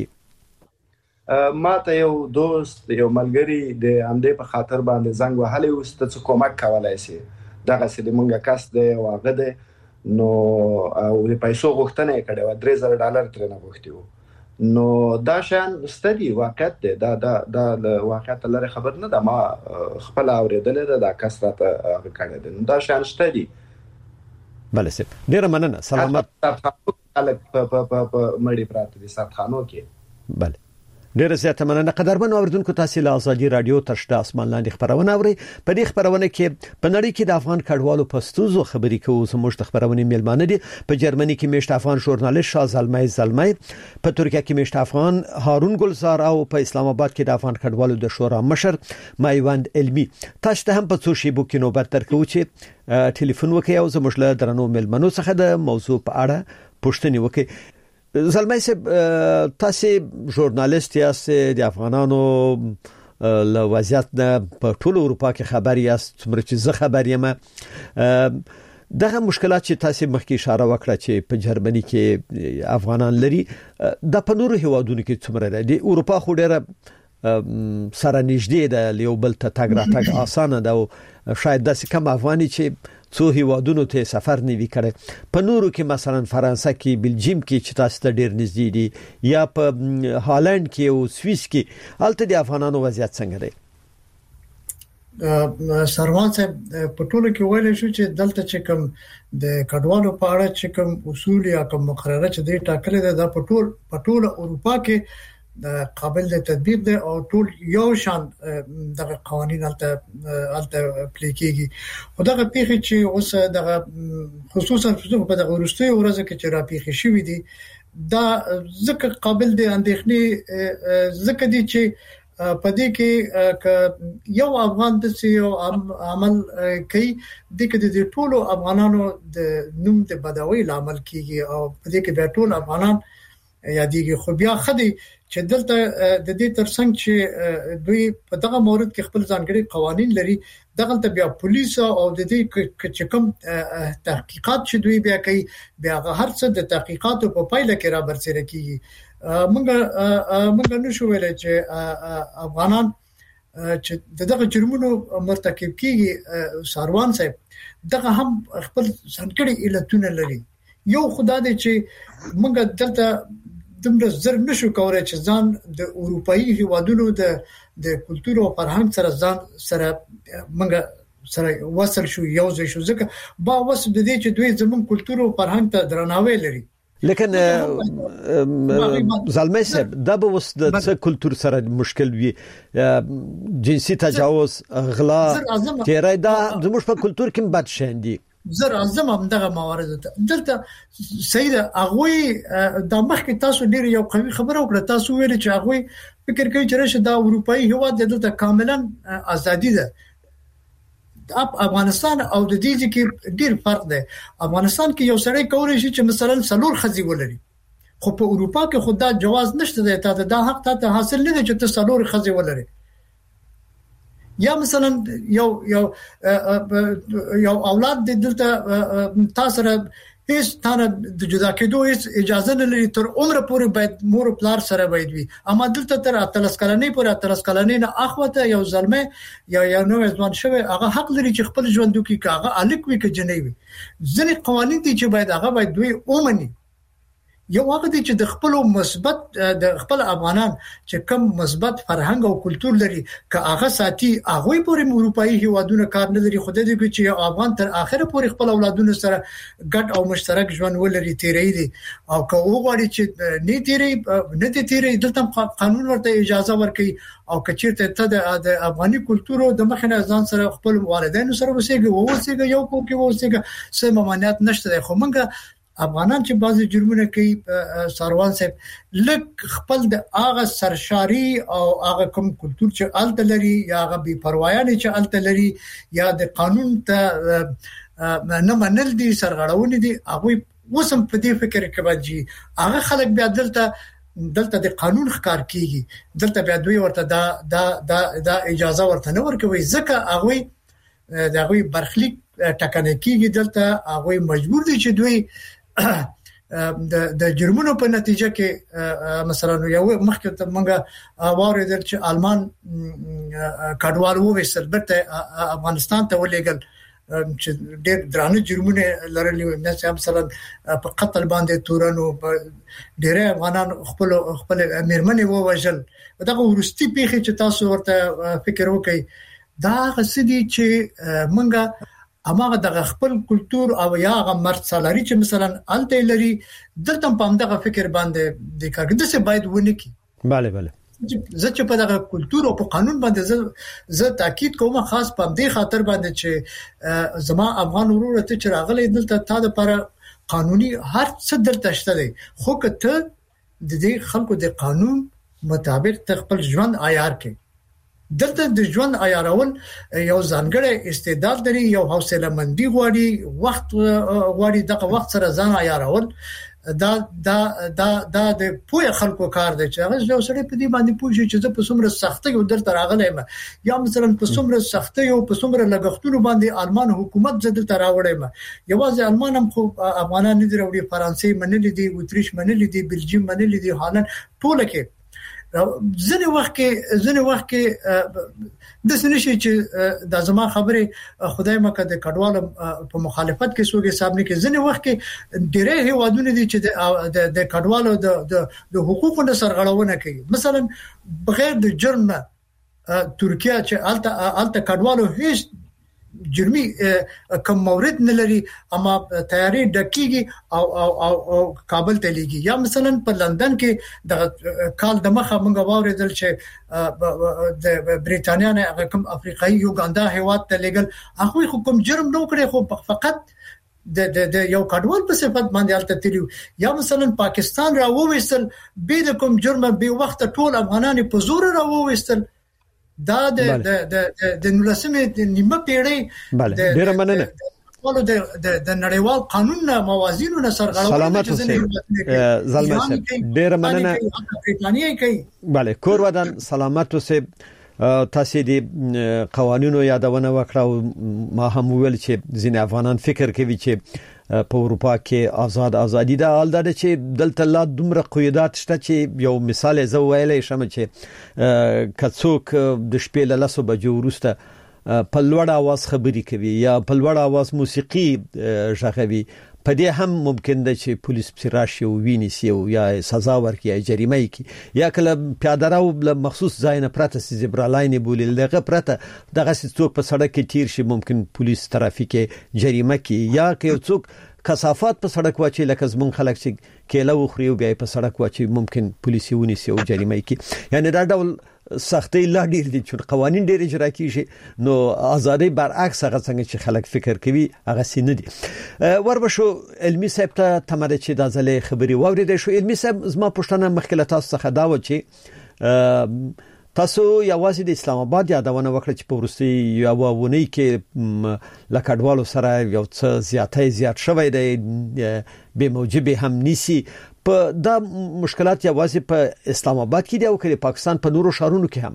ما ته یو دوست یو ملګری د امدې په خاطر باندې زنګ وهلی و چې څه کومک کولای شي دغه سې د مونږه کس دی او هغه دی نو او د پیسو غوښتنه یې کړې و $3000 ترنه غوښتي و نو دا شان ستدي واقعیت دی دا واقعیت لري خبر نه ده ما خپل اوریدل دا کس راته کړی دی دا شان ستدي بله سپ ډیر مننه سلامت خلک په مړی پراته دي ساتخانو کې بله ډیر زیاته مننه قدرمن اوردونکو تاسو له ازادي رادیو تشد اسمان لاندې خبرونه اوري په دې خبرونه کې په نړۍ کې د افغان کډوالو پستوزو خبرې کوو زموږ د خبرونه میلمانه دي په جرمني کې میشت افغان ژورنالیست شاه زلمي په ترکیه کې میشت افغان هارون ګلزار او په اسلام آباد کې د افغان کډوالو د شورا مشر مایوند علمي تاسو ته هم په څو شی بو کې نوبت ترکو چې ټلیفون وکړئ او زموږ له درنو میلمنو څخه د موضوع په اړه پوښتنه وکړئ زلمي صاحب تاسو ژورنالیست یاست د افغانانو له وضعیت په ټول اروپا کې خبر یاست څومره چې زه خبر یم دغه مشکلات چې تاسو مخکې اشاره وکړه چې په جرمني کې افغانان لري د پنورو هیوادونو کې څومره دي اروپا خو ډیره سره نږدې ده یو بل ته تګ راتګ اسانه ده او شاید داسې کم افغاني چې څو هیوادونو ته سفر نه وی کړي په نورو کې مثلا فرانسه کې بلجیم کې چې تاسو ته ډیر نږدې دي یا په هالند کې او سویس کې الته د افغانانو وضعیت څنګه دی سروان صاحب په ټولو کې ویل شو چې دلته چې کوم د کډوالو په اړه چې کوم اصول یا کوم مقررات چې د ټاکل دي د په ټول اروپا کې د قابل د تطبیق دي او ټول یو شان د قوانين الته پلی کیږي او دا پیخي چې اوس د خصوصا په د ورستي ورځ کې چې را پیخي شوې دي دا ځکه قابل دي اندېښنې ځکه دي چې پدې کې یو افغان د سیو عمل کوي د کې د ټولو افغانانو د نوم د بدوي عمل کیږي او پدې کې به ټول افغانان یادېږي خو بیا خدي چې دلته د دې ترڅنګ چې دوی په دغه مورد کې خپل ځانګړي قوانين لري دغه ته بیا پولیس او د دې چې کوم تحقیقات چې دوی بیا کوي بیا هر څه د تحقیقاتو په پایله کې را برسېره کیږي موږ نشو ویلای چې افغانان چې دغه جرمونو مرتکب کیږي ساروان صاحب دغه هم خپل ځانګړي علتونه لري یو خدای دې چې موږ دلته دمر زر نشو کولای چې ځان د اروپאי هیوادونو د کلتور او فرهنګ سره ځان سره موږ سره وصل شو یو ځای شو ځکه با وس د دې چې دوی زمون کلتور او فرهنګ ته درناوی لري لیکن زلمه صاحب دا به وس د څه کلتور سره مشکل وي جنسي تجاوز غلا تیرای دا زموږ په کلتور کې بد شاندي زر اعظم هم دغه موارد دلته سید اغوی د مخکې تاسو ډیر یو قوي خبره وکړه تاسو ویل چې اغوی فکر کوي چې رشه د اروپאי هیواد دلته کاملا ازادي ده افغانستان او د دې کې ډیر فرق دی افغانستان کې یو سړی کولای شي چې مثلا سلور خزي ولري خو په اروپا کې خدا جواز نشته دی ته دا حق ته حاصل نه دی چې ته سلور خزي ولري یا مثلا یو اولاد د دلته تاسو را هیڅ تانه د جدا کېدو هیڅ اجازه نه لري تر عمر پورې باید مور پلار سره باید وي اما دلته تر 13 کلنې پورې 13 کلنې نه اخوته یو ظلمه یا نو ځوان شوی هغه حق لري چې خپل ژوند وکړي کاغه الک وي کې جنوي ځنې قوانين دي چې باید هغه باید دوی اومني یو هغه دي چې د خپل مثبت د خپل افغانان چې کم مثبت فرهنګ او کلتور لري که هغه ساتي هغه پورې اروپאי هیوادونه کار نه لري خدای دې چې افغان تر اخره پورې خپل اولادونو سره ګډ او مشترک ژوند ولري تیرې دي او که وګوري چې نه تیرې دلته قانون ورته اجازه ورکړي او کچیرته ته د افغاني کلتور او د مخنه ځان سره خپل والدینو سره وسیږي یو کو کې وسیږي سم ممانعت نشته خو موږ افغانان چې بعضی جرمونه کوي ساروان صاحب لک خپل د هغه سرشاري او هغه کوم کلتور چې الته لري یا هغه بي پروايانه چې الته لري یا د قانون ته نه منل دي سرغړونه دي هغه وسم په دې فکر کې باندې هغه خلک بیا دلته د قانون ښکار کیږي دلته بیا دوی ورته دا اجازه ورته نه ورکوي ځکه هغه دغه برخلیک ټکنه کیږي دلته هغه مجبور دي چې دوی د جرمونو په نتیجه کې مثلا یو مخکې ته مونږه واردل چې آلمان کډوال وویسل برته افغانستان ته ولېګل چې ډېر درانه جرمونه لرلي مثلا په قتل باندې تورنو ډېر افغانان خپل میرمنې ووجل دغه ورستي پیخي چې تاسو ورته فکر وکړئ دا غسدي چې مونږه اماغه د خپل کلتور او یا غ مرد سالاري چې مثلا الته لري دلته په همدغه فکر باندې د کارګر څه باید ونه کی bale زه چې په دغه کلتور او په قانون باندې زه تاکید کوم خاص په دې خاطر باندې چې زما افغان ورور ته چې راغلي دلته تا د پر قانوني هر څه دلته شته دي خو کته د دې خلکو د قانون مطابق خپل ژوند عیار کې دلته د ژوند عیارول یو ځانګړی استعداد لري یو حوصله مندي غواړي وخت غواړي دغه وخت سره ځان عیارول دا د پوهه خلکو کار دی چې هغه یو سړی په دې باندې پوه شي چې په څومره سختۍ او درته راغلی یا مثلا په څومره سختۍ او په څومره لګښتونو باندې آلمان حکومت زده تر راوړی یوازې آلمان هم خو افغانان نه دی راوړي فرانسې منلې دي اتریش منلې دي بلجیم منلې دي هالند ټول کې ځنه وخت کې د سنشي چې د زما خبره خدای مکه د کډوالو په مخالفت کې سوګي صاحب نه کې ځنه وخت کې ډېرې هوادونه دي چې د کډوالو د حقوقو سرغړونه کوي مثلا بغیر د جرم ترکیه چې الته کډوالو هیڅ جرمي کوم مورد نه لري اما تیاری ډکیږي او کابل ته لګي یا مثلا په لندن کې د کال د مخه موږ واوریدل چې د بریټانیا نه کوم افریقایي یوګاندا هیواد ته لګل هغه حکم جرم نو کړی خو فقط د یو کډوال په صفت باندې الته تیریو یا مثلا پاکستان راوويستل به د کوم جرم به وخت ټول افغانان په زور راوويستل دا د نولسمه نیمه پیړۍ ډیره مننه ټول د نړیوال قانون موازینو سرغړونه سلامت اوسه زلمه ډیره مننه برېټانیا کوي bale کور ودان سلامت اوسه تاسو د قوانینو یادونه وکړه ما هم ویل چې ځینې افغانان فکر کوي چې په اروپا کې ازادي ده حال دا چې دلته لا دومره قیودات شته چې یو مثال زه ویلې شم چې کڅوک د شپې له 10 بجو وروسته په لوړ आवाज خبري کوي یا په لوړ आवाज موسیقي ژغوي په دې هم ممکن ده چې پولیس پراشي او ویني یا سزا ورکړي جریمه کوي یا کله پیاده راو مخصوص ځای نه پرته زیبرا لاین بولیل دغه پرته دغه څوک په سړک کې تیر شي ممکن پولیس ترافیک جریمه کوي یا که څوک کثافات په سړک واچي لکه زمون خلک چې کېله وخوري او بیا په سړک واچي ممکن پولیس یې ونیسي او جریمه کوي یعنی دا ډول سختي لا ډیر دي چې قوانين ډیر اجرا کیږي نو ازادي برعکس هغه څنګه چې خلک فکر کوي هغه سینه دي وربشو علمي صاحب ته تمره چې د ځلې خبري ووري شو علمي صاحب زما پښتنه مخکله تاسو څخه دا و چې تاسو یوازې د اسلام آباد یادونه وکړه چې په ورستي یو ونی کې لکډوالو سره یو څه زیات شوی دی به موجب هم نيسي په دا مشکلات یوازې په اسلام آباد کې دی او کله پاکستان په نورو شهرونو کې هم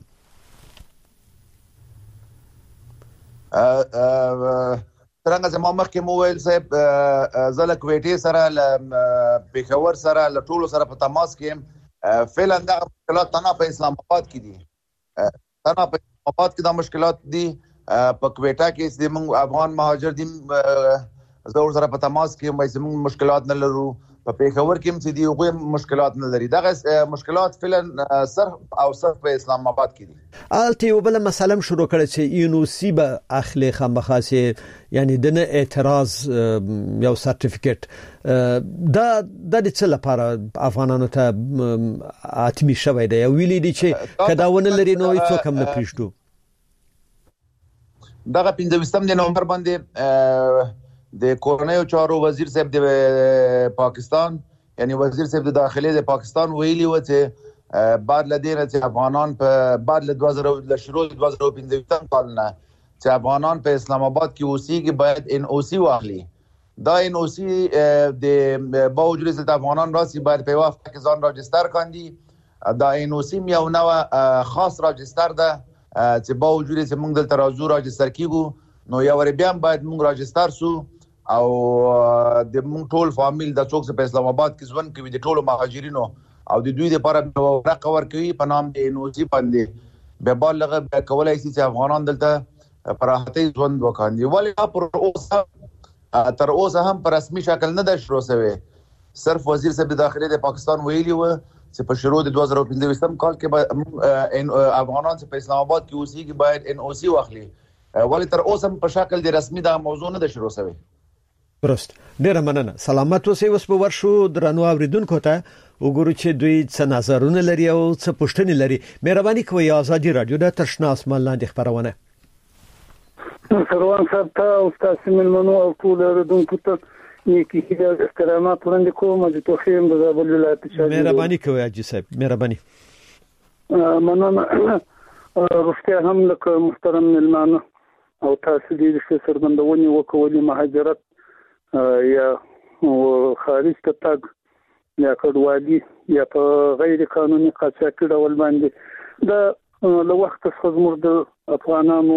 څنګه زموږ مخکې موویل صاحب زله کویټي سره ل پیښور سره ل ټولو سره په تماس کې فعلا دا مشکلات تنه په اسلام آباد کې دي تنه په اسلام آباد کې دا مشکلات دي په کویټا کې د موږ افغان مهاجر دي زور سره په تماس کې موږ مشکلات نه لرو په پیښور کې هم چې دی هغه مشکلات نه لري دغه مشکلات فعلا صرف په اسلام آباد کې دي الته یو بل مسله شروع کړه چې یونیورسيټي به اخلي خامخاسه یعنی د اعتراض یو سرټیفیکټ دا د څه لپاره افغانانو ته اتمی شوی دی ویلي دي چې کداونه لري نو هیڅ کم نه پریښتو دغه 15 نومبر باندې د کورنیو چارو وزیر صاحب د پاکستان یعنی وزیر صاحب د داخلي د پاکستان ویلي و چې بعد لدینه چې افغانان په بعد له 2000 شروع 2015 کال نه چې افغانان په اسلام آباد کې اوسېږي باید ان او سی واخلي دا ان او سی د باوجود چې افغانان راسي باید په وخت کې ځان راجستر کاندي دا ان او سی یو نو خاص راجستر ده چې باوجود چې موږ دلته راځو راجستر کیږو نو یو ور بیا باید موږ راجستر سو او د مونږ ټول فامیل د څوک په اسلام آباد کې ځوان کوي د ټولو مهاجرینو او د دوی لپاره ورقه ورکوي په نام د نوزي باندې به بالغه کولای شي چې افغانان دلته پراحتي ځوان وکړي ولی تر اوسه هم په رسمي شکل نه ده شروع شوی صرف وزیر صاحب د داخلي د پاکستان ویلي و چې په شروع د 2015 کال کې افغانان چې په اسلام آباد کې اوسېږي باید ان او سی واخلي ولی تر اوسه په شکل د رسمي د موضوع نه ده شروع شوی درست ډیره مننه سلامت اوسئ اوس په ورشو درنو اوریدونکو ته وګورو چې دوی څه نظرونه لري او څه پوښتنې لري مهرباني کوئ ازادي رادیو د ترشنا اسمان لاندې خبرونه سروان صاحب ته او تاسو ملمنو او ټول اوریدونکو ته نیکی هیله احترامات وړاندې کوم د توخیم د زابل ولایت شاهد مهرباني کوئ اجي صاحب مهرباني مننه رښتیا هم لکه محترم ملمانه او تاسو دې سرګندونې وکولې مهاجرت یا خارج ته تګ یا کډوالي یا په غیر قانوني قاچاقي ډول باندې د له وخت څخه زموږ د افغانانو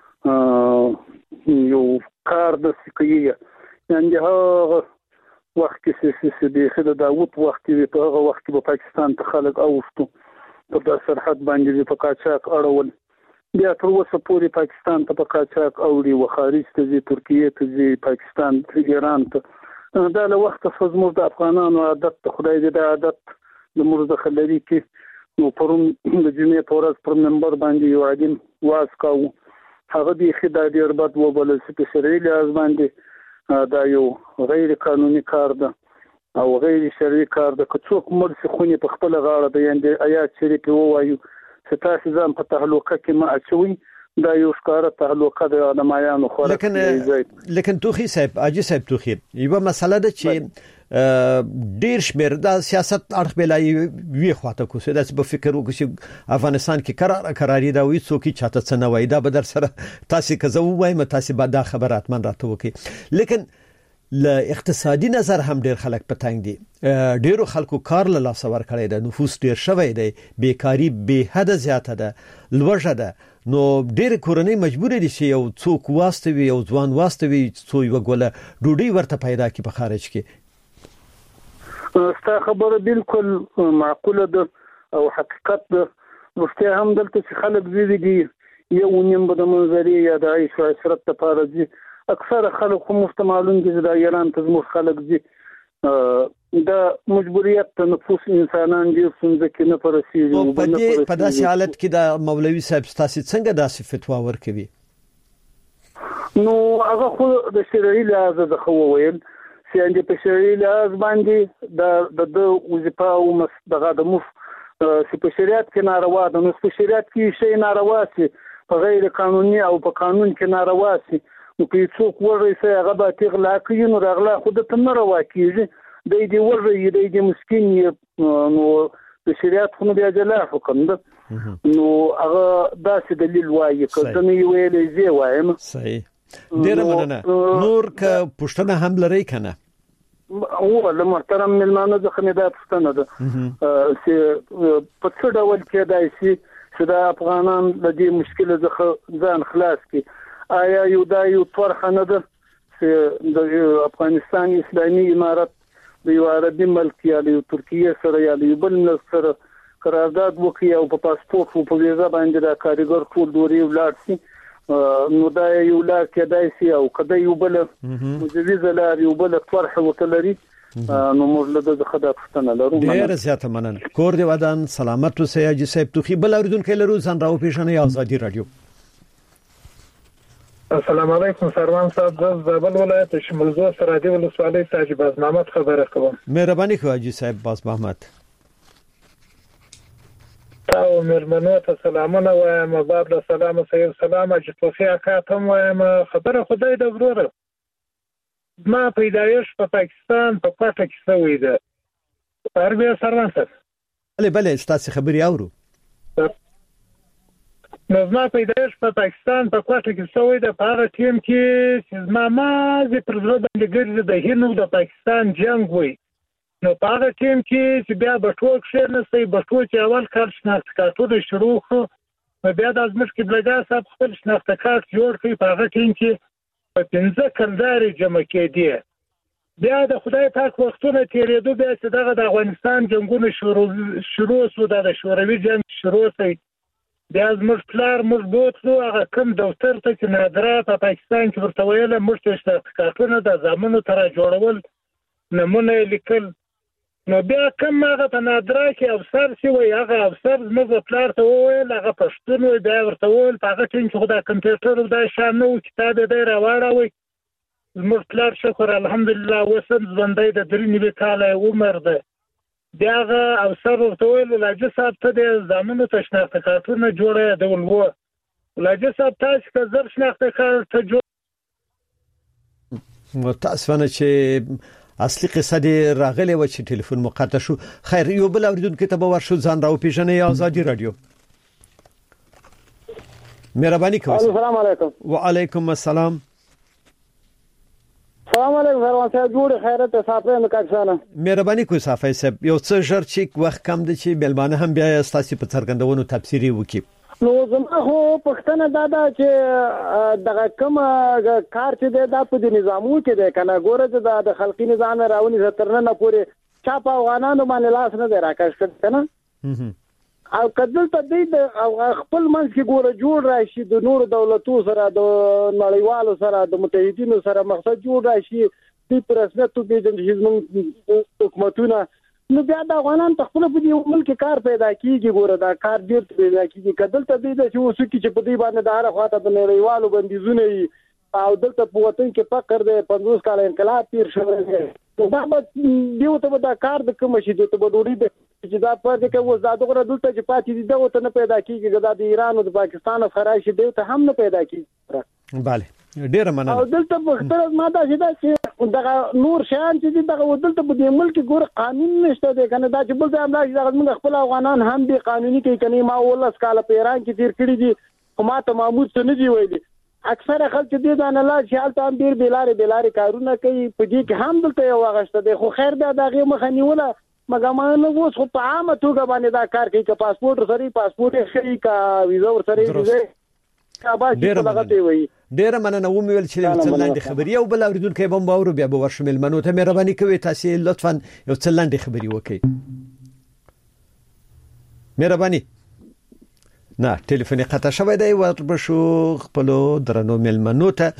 یو کار د سکیه یعنی هغه وخت کې چې د داوود وخت کې په هغه وخت کې په پاکستان ته خلک اوښتو په د سرحد باندې په قاچاق اړول بیا تر اوسه پورې پاکستان ته په قاچاق اوړي و خارج ته ځي ترکیه ته ځي پاکستان ته ایران ته دا له وخت څخه زموږ د افغانانو عادت خدای دې د عادت د مرز خلري کې نو پرون د جمعې پورز پر منبر باندې یو عالم واعظ کاوه هغه دې خدای ډیر بد وبل چې شرعي لحاظ باندې دا یو غیر قانوني کار ده او غیر شرعي کار ده که څوک مرسي خوني په خپل غاړه د یاندې آیات شریف ووایو چې تاسو ځان په تهلوکه کې ما اچوي دا یو ښکاره تهلوکه د ادمایانو خو لیکن توخی صاحب اجي صاحب توخی یو مسله ده چې ډیر شمیر د سیاست اړخ بلای وی خواته کو سده په فکر وکړي افغانستان کې قراری دا وی څوک چاته څه نه وای دا به در سره تاسو کزو وایم تاسو به دا خبرات من راته وکي لیکن ل اقتصادي نظر هم ډیر خلک پتانګ دي ډیرو خلکو کار له لاس ور کړی د نفوس ډیر شوی دی بیکاری به حد زیاته ده لوړه ده نو ډیر کورنۍ مجبور دي چې یو څوک واستوي او ځوان واستوي څو یو ګوله ډوډۍ ورته پیدا کی په خارج کې ستا خبره بالکل معقوله ده او حقیقت ده مفتي هم دلته چې خلک زیږي دي یو نیم به د منظري یا د عيش او عشرت لپاره دي اکثر خلک هم مستعملون دي د ایران ته زموږ خلک دي د مجبوریت نفوس انسانان دي څنګه کې نه پرسیږي په داسې حالت کې د مولوي صاحب تاسو څنګه داسې فتوا ورکوي نو هغه خو د شرعي لحاظ د خو ویل چې په شرعي لحاظ باندې د وظیفه او دغه د مف چې په شریعت کې ناروا ده نو په شریعت کې شی ناروا سي په غیر قانوني او په قانون کې ناروا سي نو په څوک ورې سي هغه به تغلا کوي نو رغلا خود ته نه روا کیږي د دې ورې د دې مسكين نو د شریعت خو بیا جلا حکم ده نو هغه داسې دلیل وایي کله نه ویلې زی وایم صحیح ډیر مننه نور ک پښتنه هم لري کنه هو له محترم ملمانو ځخه نه دا پښتنه ده چې په څه ډول کې دای شي چې د افغانان د دې مشکل ځخه ځان خلاص کی آیا یو طرح نه ده چې د افغانستان اسلامي امارت د یو عربي ملک یا د ترکیه سره یا د بل ملک سره قرارداد وکړي او په پاسپورت او په ویزا باندې د کارګر ټول دوري ولاړ شي نو دا یو لار کېدای شي او کله یو بل مجوز لار یو بل طرح وکړي نو موږ له دغه خدای پښتنه لرو ډیر زیاته مننه کور دی ودان سلامت اوسئ حاجی صاحب توخی بل اوریدونکو لرو ځان راو پیښنه آزادی رادیو السلام علیکم سروان صاحب د زابل ولایت شمولزو سرادی ولسوالۍ تاج باز محمد خبره کوم مهرباني کوي حاجی صاحب باز محمد او مرمنو ته سلامونه وایم باب له سلام سید سلام چې توفیق کاتم وایم خبره خدای د وروره ما پیدایش په پاکستان په کوټه کې سوې ده عربي سروان صاحب بله ستاسو خبري اورو نو ما پیدایش په پاکستان په کوټه کې سوې ده په هغه ټیم کې چې ما زه پر ضد باندې ګرځې د هینو د پاکستان جنگ وي نو په هغه ټیم کې چې بیا بټوک شیر نه سي بټوک چې اول کال شناخت کارتونه شروع خو بیا د ازمش کې بلګا صاحب خپل شناخت کارت جوړ کړي په هغه ټیم کې په 15 کلداري جمع کېدی بیا د خدای پاک وختونه تیرېدو بیا چې دغه د افغانستان جنگونه شروع شو د شوروي جنگ شروع شي بیا زموږ پلار موږ بوتلو هغه کم دفتر ته چې نادره په پاکستان کې ورته ویله موږ ته شناخت کارتونه د زامنو تر جوړول نمونه لیکل نو بیا کوم هغه په نادره کې افسر شي وي هغه افسر زموږ پلار ته وویل هغه پښتون وي بیا ورته وویل په هغه ټیم کې خو د کمپیوټر او د شانو کتاب دی راوړی زموږ پلار شکر الحمدلله وسم ژوندی د 93 کاله عمر ده بیا هغه افسر ورته وویل لاجه صاحب ته د زامنو ته شناخت کارتونه جوړه دی ولوه لاجه صاحب تاسو که زر شناخت کارت جوړ متاسفانه چې اصلي قصه دی راغلی و چې ټلیفون مقطع شو خیر یو بل اوریدونکو ته به ورشو ځان راو پیژنې آزادی رادیو مهرباني کوئ السلام علیکم وعلیکم السلام السلام علیکم سروان صاحب جوړ خیرت صافه مکاکسانه مهرباني کوئ صافه صاحب یو څه ژر چې وخت کم دي چې بلبانه هم بیا ستاسو په څرګندونو تفسیری وکړي نو زما خو پښتنه دا چې دغه کوم کار چې دا په نظامو کې ده کنه ګوره د خلقي نظام راونی ترنه نه پوري چا په افغانانو باندې لاس نه دی راکښ کنه او کدل ته د خپل منځ کې ګوره جوړ راشي د نور دولتو سره د نړیوالو سره د متحدینو سره مقصد جوړ راشي د پرسنتو د حکومتونو نو بیا د افغانان خپل په دې ملک کار پیدا کیږي ګوره دا کار ډیر پیدا کیږي کدل ته د چې اوس کې په دې باندې د هر خواته د نړیوالو بندیزونه او دلته په وطن کې فقر د 50 کال انقلاب تیر شوی دی دا به دیو ته دا کار د کوم شي ته وډوري د چې دا پر دې کې وځ دا دغه دلته چې پاتې دي دا ته نه پیدا کیږي دا د ایران او د پاکستان فرایشي دی ته هم نه پیدا کیږي bale ډیر مننه او دلته په خپل ماده چې دا نور شان چې دغه دلته په دې ملک ګور قانون نشته دی کنه دا چې بل ځای املاج دا موږ خپل افغانان هم دي قانوني کوي کني ما ولس کال په ایران کې تیر کړی دي کومه ته معمول څه نه دی ویلي اکثر خلک دې دا نه لا چې حالت هم ډیر بلاري کارونه کوي په دې کې هم دلته یو واغشته دی خو خیر دا دغه مخنیوله مګمانه اوس خو په عامه توګه باندې دا کار کوي چې پاسپورت یې کا ویزا ور سره ډیر مننه ومویل چې یو څلندې خبري او بل اوریدونکو به باور بیا به ورشمل منو ته مهرباني کوي تاسو لطفا یو څلندې خبري وکړئ مهرباني نه ټلیفون قطع شوی دی وربشو خپل درنو ملمنو ته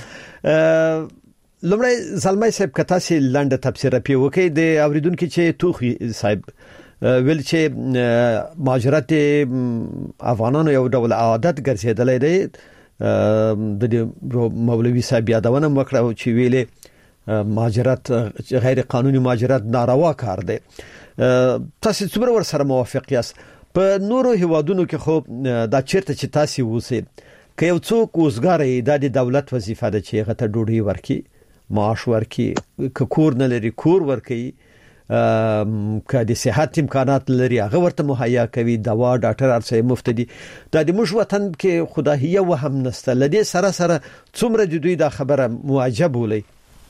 لمړی زلمای صاحب کتا سي لاندې تفسیر پی وکي د اوریدونکو چې توخي صاحب ویل چې مهاجرت افغانانو یو ډول عادت ګرځیدلې دی د مولوی صاحب یادونه وکړه چې ویلې مهاجرت غیر قانوني مهاجرت ناروا کار دی تاسو څومره ور سره موافق یاست په نورو هیوادونو کې خو دا چیرته چې تاسو وسی که یو څوک وزګاری د دولت وظیفه ده چې هغه ته ډوډۍ ورکي معاش ورکي کور نه لري کور ورکي که د صحت امکانات لري هغه ورته مهیا کوي دوا ډاکټر ارڅه مفت دي د موږ وطن کې خدایه وهم نسته لدی سره څومره د دوی دا خبره معجب ولې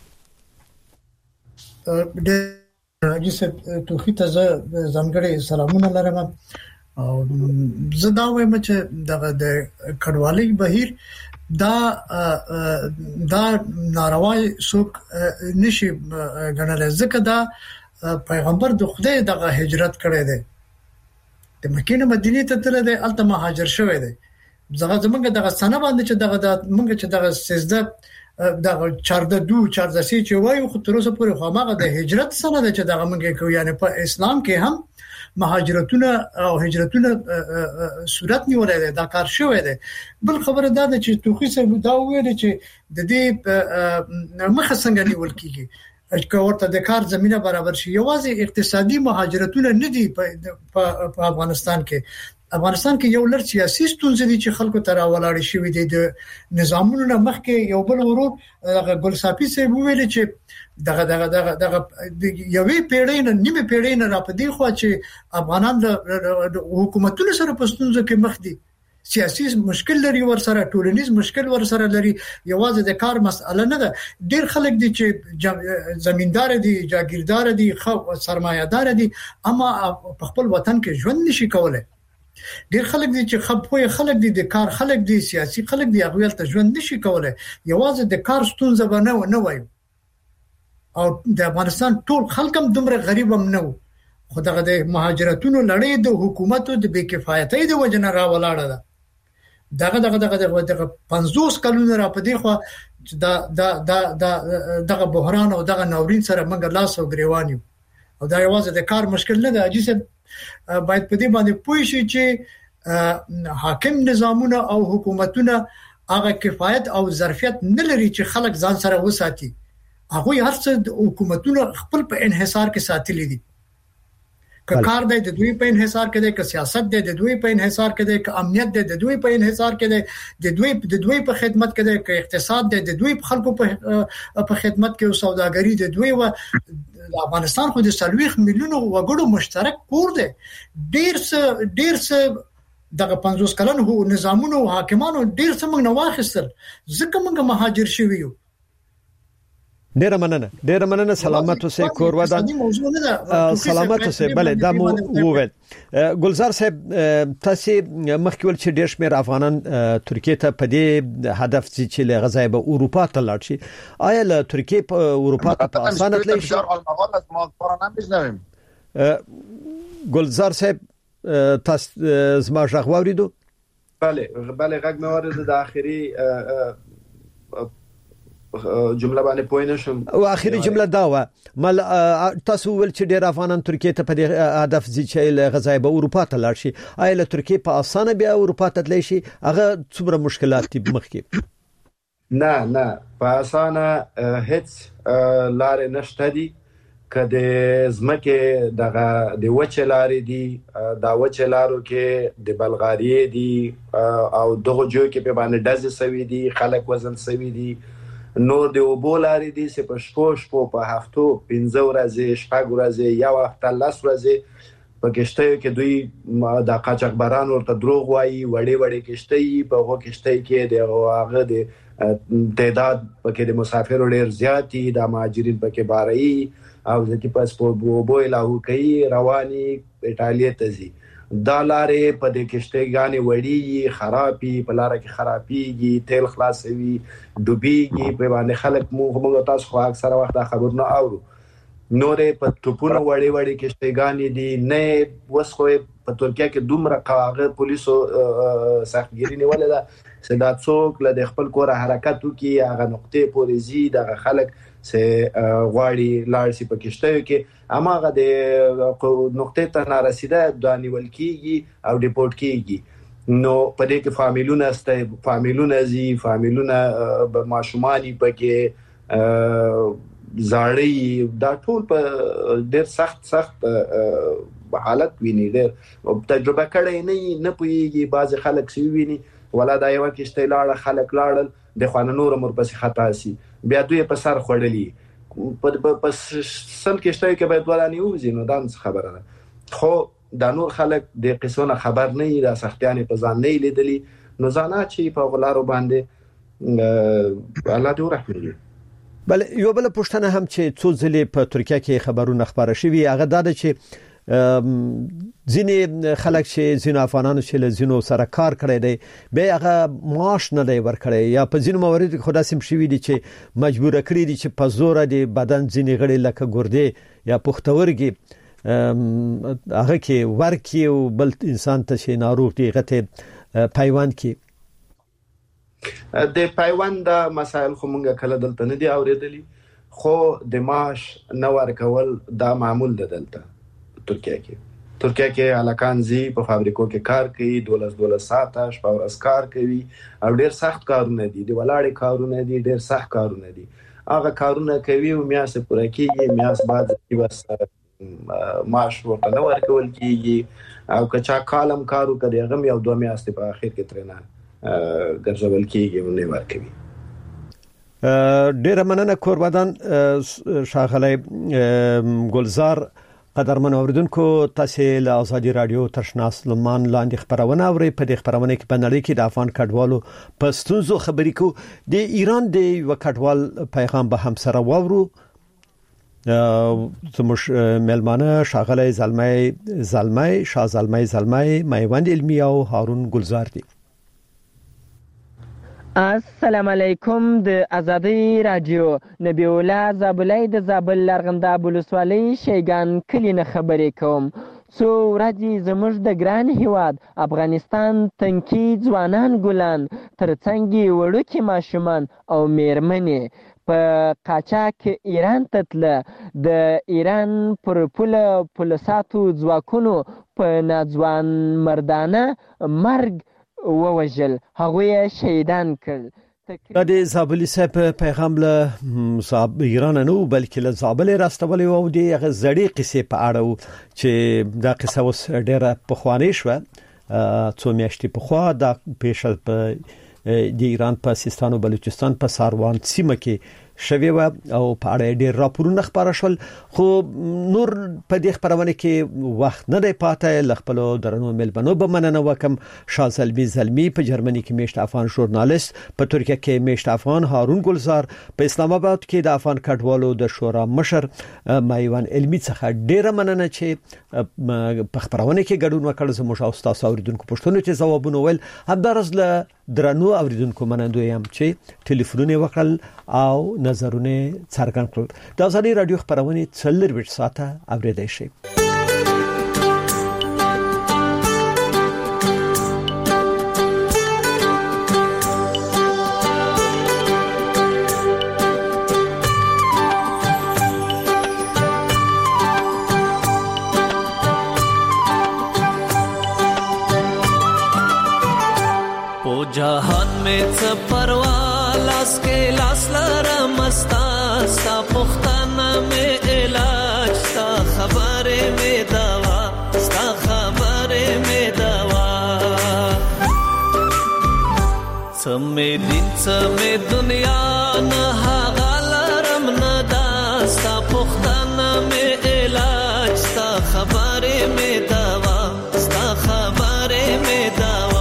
جسد توخی ته ځانګړي سلامونه لرم او زه دا وایم چې دغه د کډوالۍ بهیر دا ناروا څوک نشي غنل ځکه دا پیغمبر د خدای دغه هجرت کړی دی د مکې نه مدینه ته تللی دی الته مهاجر شوی دی زمونږ دغه سنه باندې چې دغه مونږ چې دغه سجده دغه 14 چې وایو خو تر اوسه پورې خو هغه د هجرت سنه ده چې دغه مونږ کوي یعنی په اسلام کې هم مهاجرتونه او هجرتونه صورت نیولای دا کار شوی دی بل خبره دا ده چې توخی سره دا ویل چې د دې مخه څنګه نیول کیږي چې ورته د کار زمينه برابر شي یوازې اقتصادي مهاجرتونه نه دي په افغانستان کې یو لړ سیاسي ستونزې دي چې خلکو ته راولاړ شي دي د نظامونو مخکې یو بل ورو ګل صافي سه ویل چې دغه یوې پیړۍ نه نیمه پیړۍ نه را پدې خو چې افغانان د حکومتونو سره په ستونزو کې مخ دي سیاسي مشکل لري ور سره ټولنیز مشکل ور سره لري یوازې د کار مسأله نه ده ډیر خلک دي چې زمیندار دي جاگیردار دي خو سرمایه‌دار دي اما په خپل وطن کې ژوند نشي کولای ډیر خلک دي چې خپوی خلک دي د کار خلک دي سیاسي خلک دي هغه ته ژوند نشي کولای یوازې د کار ستونزه نه وایي او د افغانستان ټول خلک هم دومره غریب هم نه خو دغه د مهاجرتونو لړۍ د حکومتو د بې کفایتۍ د وجنه راولاړه ده دغه 50 کلونه را پدې خو دغه بحران او دغه ناورین سره موږ لاس او غریوانیو او دا یوازې د کار مشکل نه ده چې باید په دې باندې پوه شي چې حاکم نظامونه او حکومتونه هغه کفایت او ظرفیت نه لري چې خلک ځان سره وساتي هغه هر څه حکومتونه خپل په انحصار کې ساتلي دي که کار دی د دوی په انحصار کې دی که سیاست دی د دوی په انحصار کې دی که امنیت دی د دوی په انحصار کې دی د دوی په خدمت کې دی که اقتصاد دی د دوی په خلکو په خدمت کې او سوداګري د دوی و افغانستان خو د 40 میلیونو وګړو مشترک کور دی ډیر څه دغه 50 کلن هو نظامونو حاکمانو ډیر څه موږ نه واخیستل ځکه موږ مهاجر شوی یو ډیر مننه سلامت اوسئ کور ودان سلامت اوسئ بله دا مو وویل ګلزار صاحب تاسو مخکې ول چې ډیر شمیر افغانان ترکیه ته په دې هدف چې له غزا به اروپا ته لاړ شي آیا له ترکیه په اروپا ته په اسانه تللی شي ګلزار صاحب تاسو زما ژغ واوریدو بله غږ مې اورید د اخري جمله باندې پوه نه شم او اخیری جمله دا و مل تاسو ول چې ډیر افغانان ترکیه ته په هدف چې غزا به اروپا ته لاړ شي آیا له ترکیه په اسانه بیا اروپا ته تللی شي هغه څومره مشکلات دي مخکې نه په اسانه هیڅ لار نشته دي کله زمکه دغه د وچه لارې دي دا وچه لارو کې د بلغاریه دي او دغه جو کې په باندې دزه سوي دي خلک وزن سوي دي نور د وبولاري دي چې په شپوش په هفتو 15 ورځې شپږ ورځې یا وخت 10 ورځې په کشته کې دوی د قاچاقبران ورته دروغ وایي وړي کشته په هغه کشته کې د هغه د تعداد پکې د مسافرو ډیر زیاتی د مهاجرین پکې باري او ځکه پاسپورت وبوي لاهو کوي رواني ایتالیا ته ځي دا لارې په دې کشتګانې وړي خرابي په لار کې خرابيږي تیل خلاصوي ډوبيږي په باندې خلک موږ تاسو خو اکثره وخت خبر نه اورو نورې په ټوپونو وړي کشتګانې دي نه وسخه په ترکیه کې دومره قواعد پولیسو سختګیری نیولې ده چې دا څوک له خپل کور حرکت وکي هغه نقطې پورې زی د خلک سه غواړي لارسي په کشته کې اماغه د نقطې ته نارسیده د نیول کیږي او ډیپورت کیږي نو په دې کې فامیلونه به ماشومانی پکې زاړی دا ټول په ډېر سخت حالت ویني ډېر تجربه کړي نه پويږي بعض خلک سی ویني ولا دا یو کشته لاړه خلک لاړل د خواننور مر پسې خطا سي بیا دوی په سر خړلې په سم کشته کې باید ولانی وځي نو دا خبره ده خو دا نور خلک د قصونه خبر نه د سختیانې په ځان نه لیدلی نو ځانا چې په غلارو باندې الله دې ورحمه بل یو بل پښتنه هم چې څو ځلې په ترکیه کې خبرونه خبره شوي هغه دا چې ځینې خلک چې ځینې افغانانو چې له ځینو سره کار کړی دی به هغه معاش نه دی ورکړی یا په ځینو موارد کې خدا سم شوی دي چې مجبور کړی دي چې په زور دی بدن ځینې غړي لکه ګردې یا پښتورګي هغه کې ورکی او بل انسان ته چې ناروغ دی غته پیوند کې د پیوند د مسائل خو مونږه کله دلته نه دی اوریدلی خو د معاش نه ورکول دا معمول ده دلته ترکیه کې الکان زی په فابریکو کې کار کوي 12 ساعته شپه ورځ کار کوي او ډیر سخت کارونه دي د ولاړې کارونه دي ډیر سخت کارونه دي هغه کارونه کوي او میاسه پوره کیږي میاس بعد بس معاش ورته نه ورکول کیږي او کچا کالم کارو کوي هغه یو 2 میاشتې په اخر کې ترنه ګرځول کیږي او نه ورکوي ډیر مننه کوربدان شاغلی ګلزار قدرمن اوریدونکو تاسو له ازادي رادیو ترشنا سلمان لاندې خبرونه اوري په دې خبرونه کې په نړۍ کې د افغان کډوالو په ستونزو خبرې کو د ایران د وکټوال پیغام به هم سره وورو زموږ ملمانه شاغلی زلمای میوند علمی او هارون گلزار دي السلام علیکم د ازادي رادیو نبی الله زابلای د زابل لرغنداب ولسوالۍ شیګان کلی نه خبرې کوم څو ورځې زموږ د ګران هیواد افغانستان تنکي ځوانان ګلان ترڅنګ وړوکي ماشومان او میرمنې په قاچاق ایران ته تله د ایران پر پولیساتو ځواکونو په ناځوان مردانه مرګ ووجل هغه شهیدان کړ د زابلی صاحب پیغام له ایران نه بلکې له زابل راستولې او د غزړې قصې په اړه چې دا قصه اوس ډیره په خوانې شو څو میاشتې په خوا د پیښه په د ایران په سیستان او بلوچستان په ساروان سیمه کې شوی و او په اړه ډیر راپورونه خبره شول خو نور په دې خبرونه کې وخت نه دی پاتې لخپل درنو ملبنو به مننه وکم شاه زلمی زلمی په جرمني کې میشت افغان ژورنالیست په ترکیه کې میشت افغان هارون ګلزار په اسلام آباد کې د افغان کډوالو د شورا مشر مایوان علمي څخه ډیره مننه چې په خبرونه کې ګډون وکړ زموږ او تاسو اوریدونکو پښتون ته ځوابونه ویل همدارس له درنو اوریدونکو منندوی هم چې ټلیفونونه وکړل او نظرونه څرګند کړل د ازادي رادیو خبرونه 24 ساعته اوریدای شي जहान में परवा लास के लास लरा मस्ता सा पुख्ताना में इलाज सा खबरे में दवा सा खबरे में दवा समे दिन समे दुनिया न हागलरम न दा सा पुख्ताना में इलाज सा खबरे में दवा सा खबरे में दवा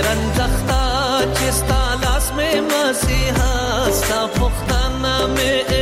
रंजख्ता चिस्ता लास में मसीहा सा पुख्ताना में